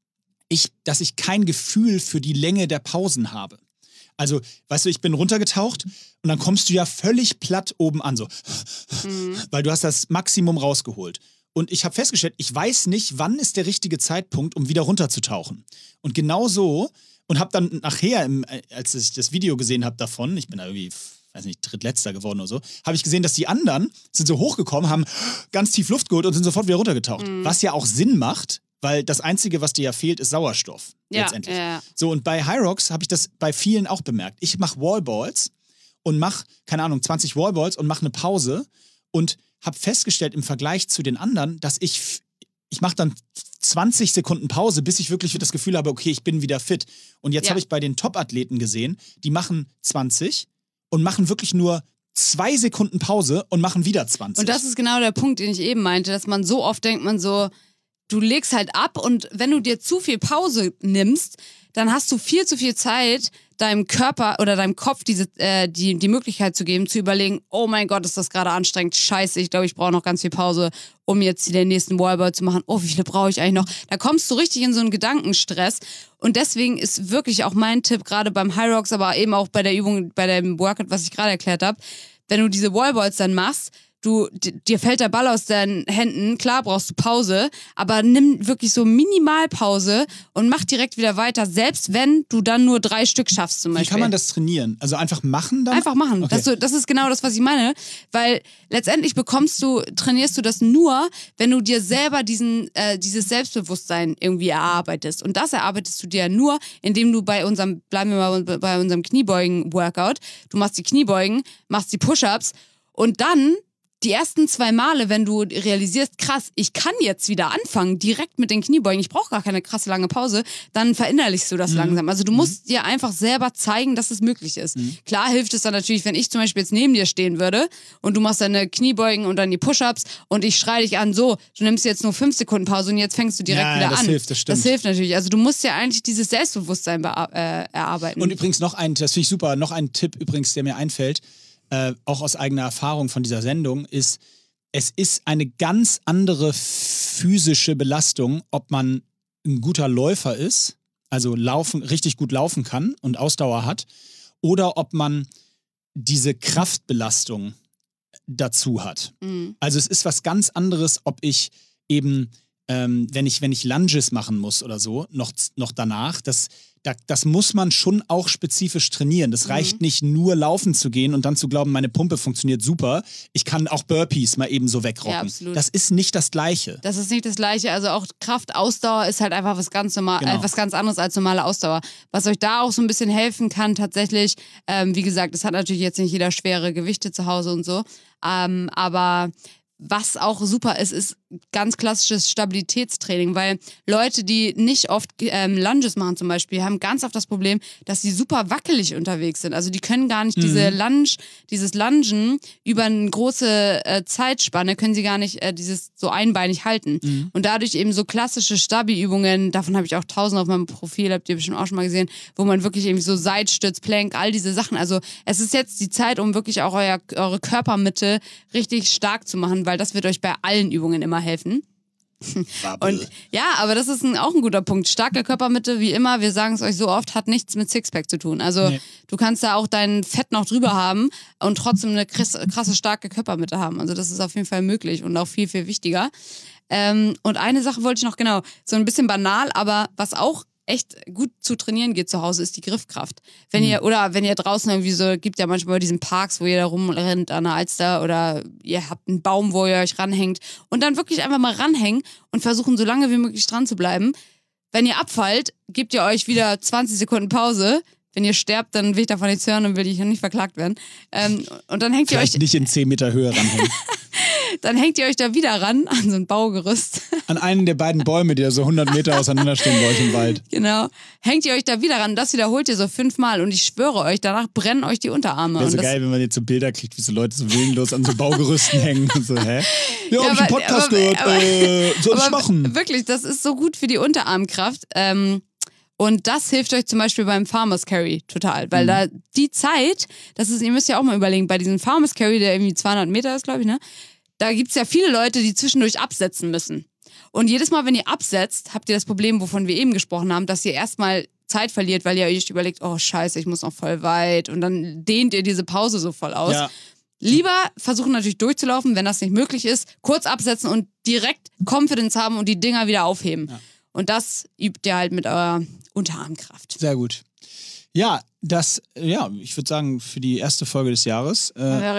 dass ich kein Gefühl für die Länge der Pausen habe. Also, weißt du, ich bin runtergetaucht und dann kommst du ja völlig platt oben an, so. Mhm. Weil du hast das Maximum rausgeholt. Und ich habe festgestellt, ich weiß nicht, wann ist der richtige Zeitpunkt, um wieder runterzutauchen. Und genau so, und habe dann nachher, als ich das Video gesehen habe davon, ich bin da irgendwie, weiß nicht, drittletzter geworden oder so, habe ich gesehen, dass die anderen sind so hochgekommen, haben ganz tief Luft geholt und sind sofort wieder runtergetaucht. Mhm. Was ja auch Sinn macht, weil das Einzige, was dir ja fehlt, ist Sauerstoff. Ja, letztendlich. Ja. So, und bei Hyrox habe ich das bei vielen auch bemerkt. Ich mache Wallballs und mache, keine Ahnung, 20 Wallballs und mache eine Pause und habe festgestellt im Vergleich zu den anderen, dass ich mache dann 20 Sekunden Pause, bis ich wirklich das Gefühl habe, okay, ich bin wieder fit. Und jetzt habe ich bei den Top-Athleten gesehen, die machen 20 und machen wirklich nur 2 Sekunden Pause und machen wieder 20.
Und das ist genau der Punkt, den ich eben meinte, dass man so oft denkt, du legst halt ab und wenn du dir zu viel Pause nimmst, dann hast du viel zu viel Zeit, deinem Körper oder deinem Kopf die Möglichkeit zu geben, zu überlegen, oh mein Gott, ist das gerade anstrengend, scheiße, ich glaube, ich brauche noch ganz viel Pause, um jetzt den nächsten Wallball zu machen. Oh, wie viele brauche ich eigentlich noch? Da kommst du richtig in so einen Gedankenstress und deswegen ist wirklich auch mein Tipp, gerade beim Hyrox, aber eben auch bei der Übung, bei dem Workout, was ich gerade erklärt habe, wenn du diese Wallballs dann machst, dir fällt der Ball aus deinen Händen, klar brauchst du Pause, aber nimm wirklich so Minimalpause und mach direkt wieder weiter, selbst wenn du dann nur 3 Stück schaffst zum Beispiel.
Wie kann man das trainieren? Also einfach machen dann?
Einfach machen. Okay. Das ist genau das, was ich meine, weil letztendlich trainierst du das nur, wenn du dir selber dieses Selbstbewusstsein irgendwie erarbeitest. Und das erarbeitest du dir nur, indem du bleiben wir mal bei unserem Kniebeugen-Workout, du machst die Kniebeugen, machst die Push-Ups und dann die ersten 2 Male, wenn du realisierst, krass, ich kann jetzt wieder anfangen, direkt mit den Kniebeugen, ich brauche gar keine krasse lange Pause, dann verinnerlichst du das langsam. Also du musst dir einfach selber zeigen, dass es möglich ist. Klar hilft es dann natürlich, wenn ich zum Beispiel jetzt neben dir stehen würde und du machst deine Kniebeugen und dann die Push-Ups und ich schreie dich an, so, du nimmst jetzt nur 5 Sekunden Pause und jetzt fängst du direkt wieder an.
Das stimmt.
Das hilft natürlich. Also du musst ja eigentlich dieses Selbstbewusstsein erarbeiten.
Und übrigens das finde ich super, noch ein Tipp übrigens, der mir einfällt, auch aus eigener Erfahrung von dieser Sendung, ist, es ist eine ganz andere physische Belastung, ob man ein guter Läufer ist, also richtig gut laufen kann und Ausdauer hat, oder ob man diese Kraftbelastung dazu hat. Also es ist was ganz anderes, ob ich eben, wenn ich Lunges machen muss oder so, noch danach, das muss man schon auch spezifisch trainieren. Das reicht nicht nur laufen zu gehen und dann zu glauben, meine Pumpe funktioniert super. Ich kann auch Burpees mal eben so wegrocken. Ja, absolut. Das ist nicht das Gleiche.
Das ist nicht das Gleiche. Also auch Kraftausdauer ist halt einfach was ganz was ganz anderes als normale Ausdauer. Was euch da auch so ein bisschen helfen kann tatsächlich, wie gesagt, es hat natürlich jetzt nicht jeder schwere Gewichte zu Hause und so, aber was auch super ist ganz klassisches Stabilitätstraining, weil Leute, die nicht oft Lunges machen zum Beispiel, haben ganz oft das Problem, dass sie super wackelig unterwegs sind. Also die können gar nicht dieses Lungen über eine große Zeitspanne, können sie gar nicht dieses so einbeinig halten. Und dadurch eben so klassische Stabi-Übungen, davon habe ich auch 1000 auf meinem Profil, habt ihr bestimmt auch schon mal gesehen, wo man wirklich irgendwie so Seitstütz, Plank, all diese Sachen, also es ist jetzt die Zeit, um wirklich auch eure Körpermitte richtig stark zu machen, weil das wird euch bei allen Übungen immer helfen. Und ja, aber das ist auch ein guter Punkt. Starke Körpermitte, wie immer, wir sagen es euch so oft, hat nichts mit Sixpack zu tun. Also du kannst da auch dein Fett noch drüber haben und trotzdem eine krasse, starke Körpermitte haben. Also das ist auf jeden Fall möglich und auch viel, viel wichtiger. Und eine Sache wollte ich noch, genau, so ein bisschen banal, aber was auch echt gut zu trainieren geht zu Hause, ist die Griffkraft. Wenn ihr draußen irgendwie so, gibt ja manchmal diesen Parks, wo ihr da rumrennt an der Alster oder ihr habt einen Baum, wo ihr euch ranhängt und dann wirklich einfach mal ranhängen und versuchen, so lange wie möglich dran zu bleiben. Wenn ihr abfallt, gebt ihr euch wieder 20 Sekunden Pause. Wenn ihr sterbt, dann will ich davon nichts hören und will ich nicht verklagt werden. Und dann hängt
Vielleicht
ihr euch
nicht in 10 Meter Höhe ranhängen.
Dann hängt ihr euch da wieder ran, an so ein Baugerüst.
An einen der beiden Bäume, die da so 100 Meter auseinander stehen bei euch im Wald.
Genau. Hängt ihr euch da wieder ran, das wiederholt ihr so 5-mal und ich schwöre euch, danach brennen euch die Unterarme.
Wäre so geil, wenn man jetzt so Bilder kriegt, wie so Leute so willenlos an so Baugerüsten hängen und so, hä? Ja, hab ich einen Podcast gehört, soll ich machen.
Wirklich, das ist so gut für die Unterarmkraft. Und das hilft euch zum Beispiel beim Farmers Carry total, weil da die Zeit, ihr müsst ja auch mal überlegen, bei diesem Farmers Carry, der irgendwie 200 Meter ist, glaube ich, ne? Da gibt's ja viele Leute, die zwischendurch absetzen müssen. Und jedes Mal, wenn ihr absetzt, habt ihr das Problem, wovon wir eben gesprochen haben, dass ihr erstmal Zeit verliert, weil ihr euch überlegt, oh scheiße, ich muss noch voll weit und dann dehnt ihr diese Pause so voll aus. Ja. Lieber versuchen natürlich durchzulaufen, wenn das nicht möglich ist, kurz absetzen und direkt Confidence haben und die Dinger wieder aufheben. Ja. Und das übt ihr halt mit eurer Unterarmkraft.
Sehr gut. Ja, ich würde sagen, für die erste Folge des Jahres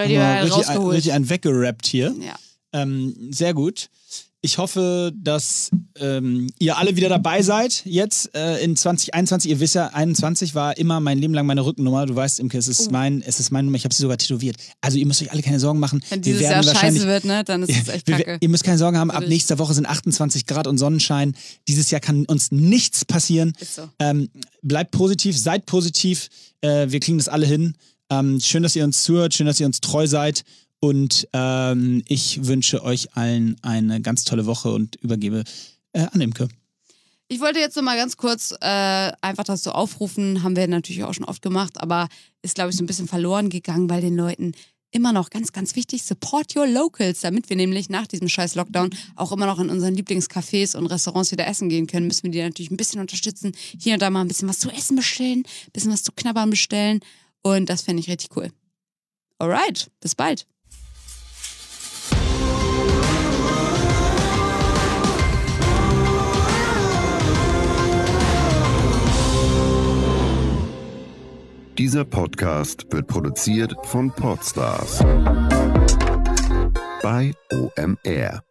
richtig ein weggerappt hier. Ja. Sehr gut. Ich hoffe, dass ihr alle wieder dabei seid. Jetzt in 2021, ihr wisst ja, 21 war immer mein Leben lang meine Rückennummer. Du weißt, Imke, es ist meine Nummer. Ich habe sie sogar tätowiert. Also ihr müsst euch alle keine Sorgen machen.
Wenn dieses Jahr scheiße wird, ne, dann ist es echt kacke.
Ihr müsst keine Sorgen haben. Ab nächster Woche sind 28 Grad und Sonnenschein. Dieses Jahr kann uns nichts passieren.
Ist so.
Bleibt positiv, seid positiv. Wir kriegen das alle hin. Schön, dass ihr uns zuhört. Schön, dass ihr uns treu seid. Und ich wünsche euch allen eine ganz tolle Woche und übergebe an Imke.
Ich wollte jetzt noch mal ganz kurz einfach das so aufrufen, haben wir natürlich auch schon oft gemacht, aber ist, glaube ich, so ein bisschen verloren gegangen bei den Leuten. Immer noch ganz, ganz wichtig, support your locals, damit wir nämlich nach diesem scheiß Lockdown auch immer noch in unseren Lieblingscafés und Restaurants wieder essen gehen können, müssen wir die natürlich ein bisschen unterstützen. Hier und da mal ein bisschen was zu essen bestellen, ein bisschen was zu knabbern bestellen und das fände ich richtig cool. Alright, bis bald.
Dieser Podcast wird produziert von Podstars bei OMR.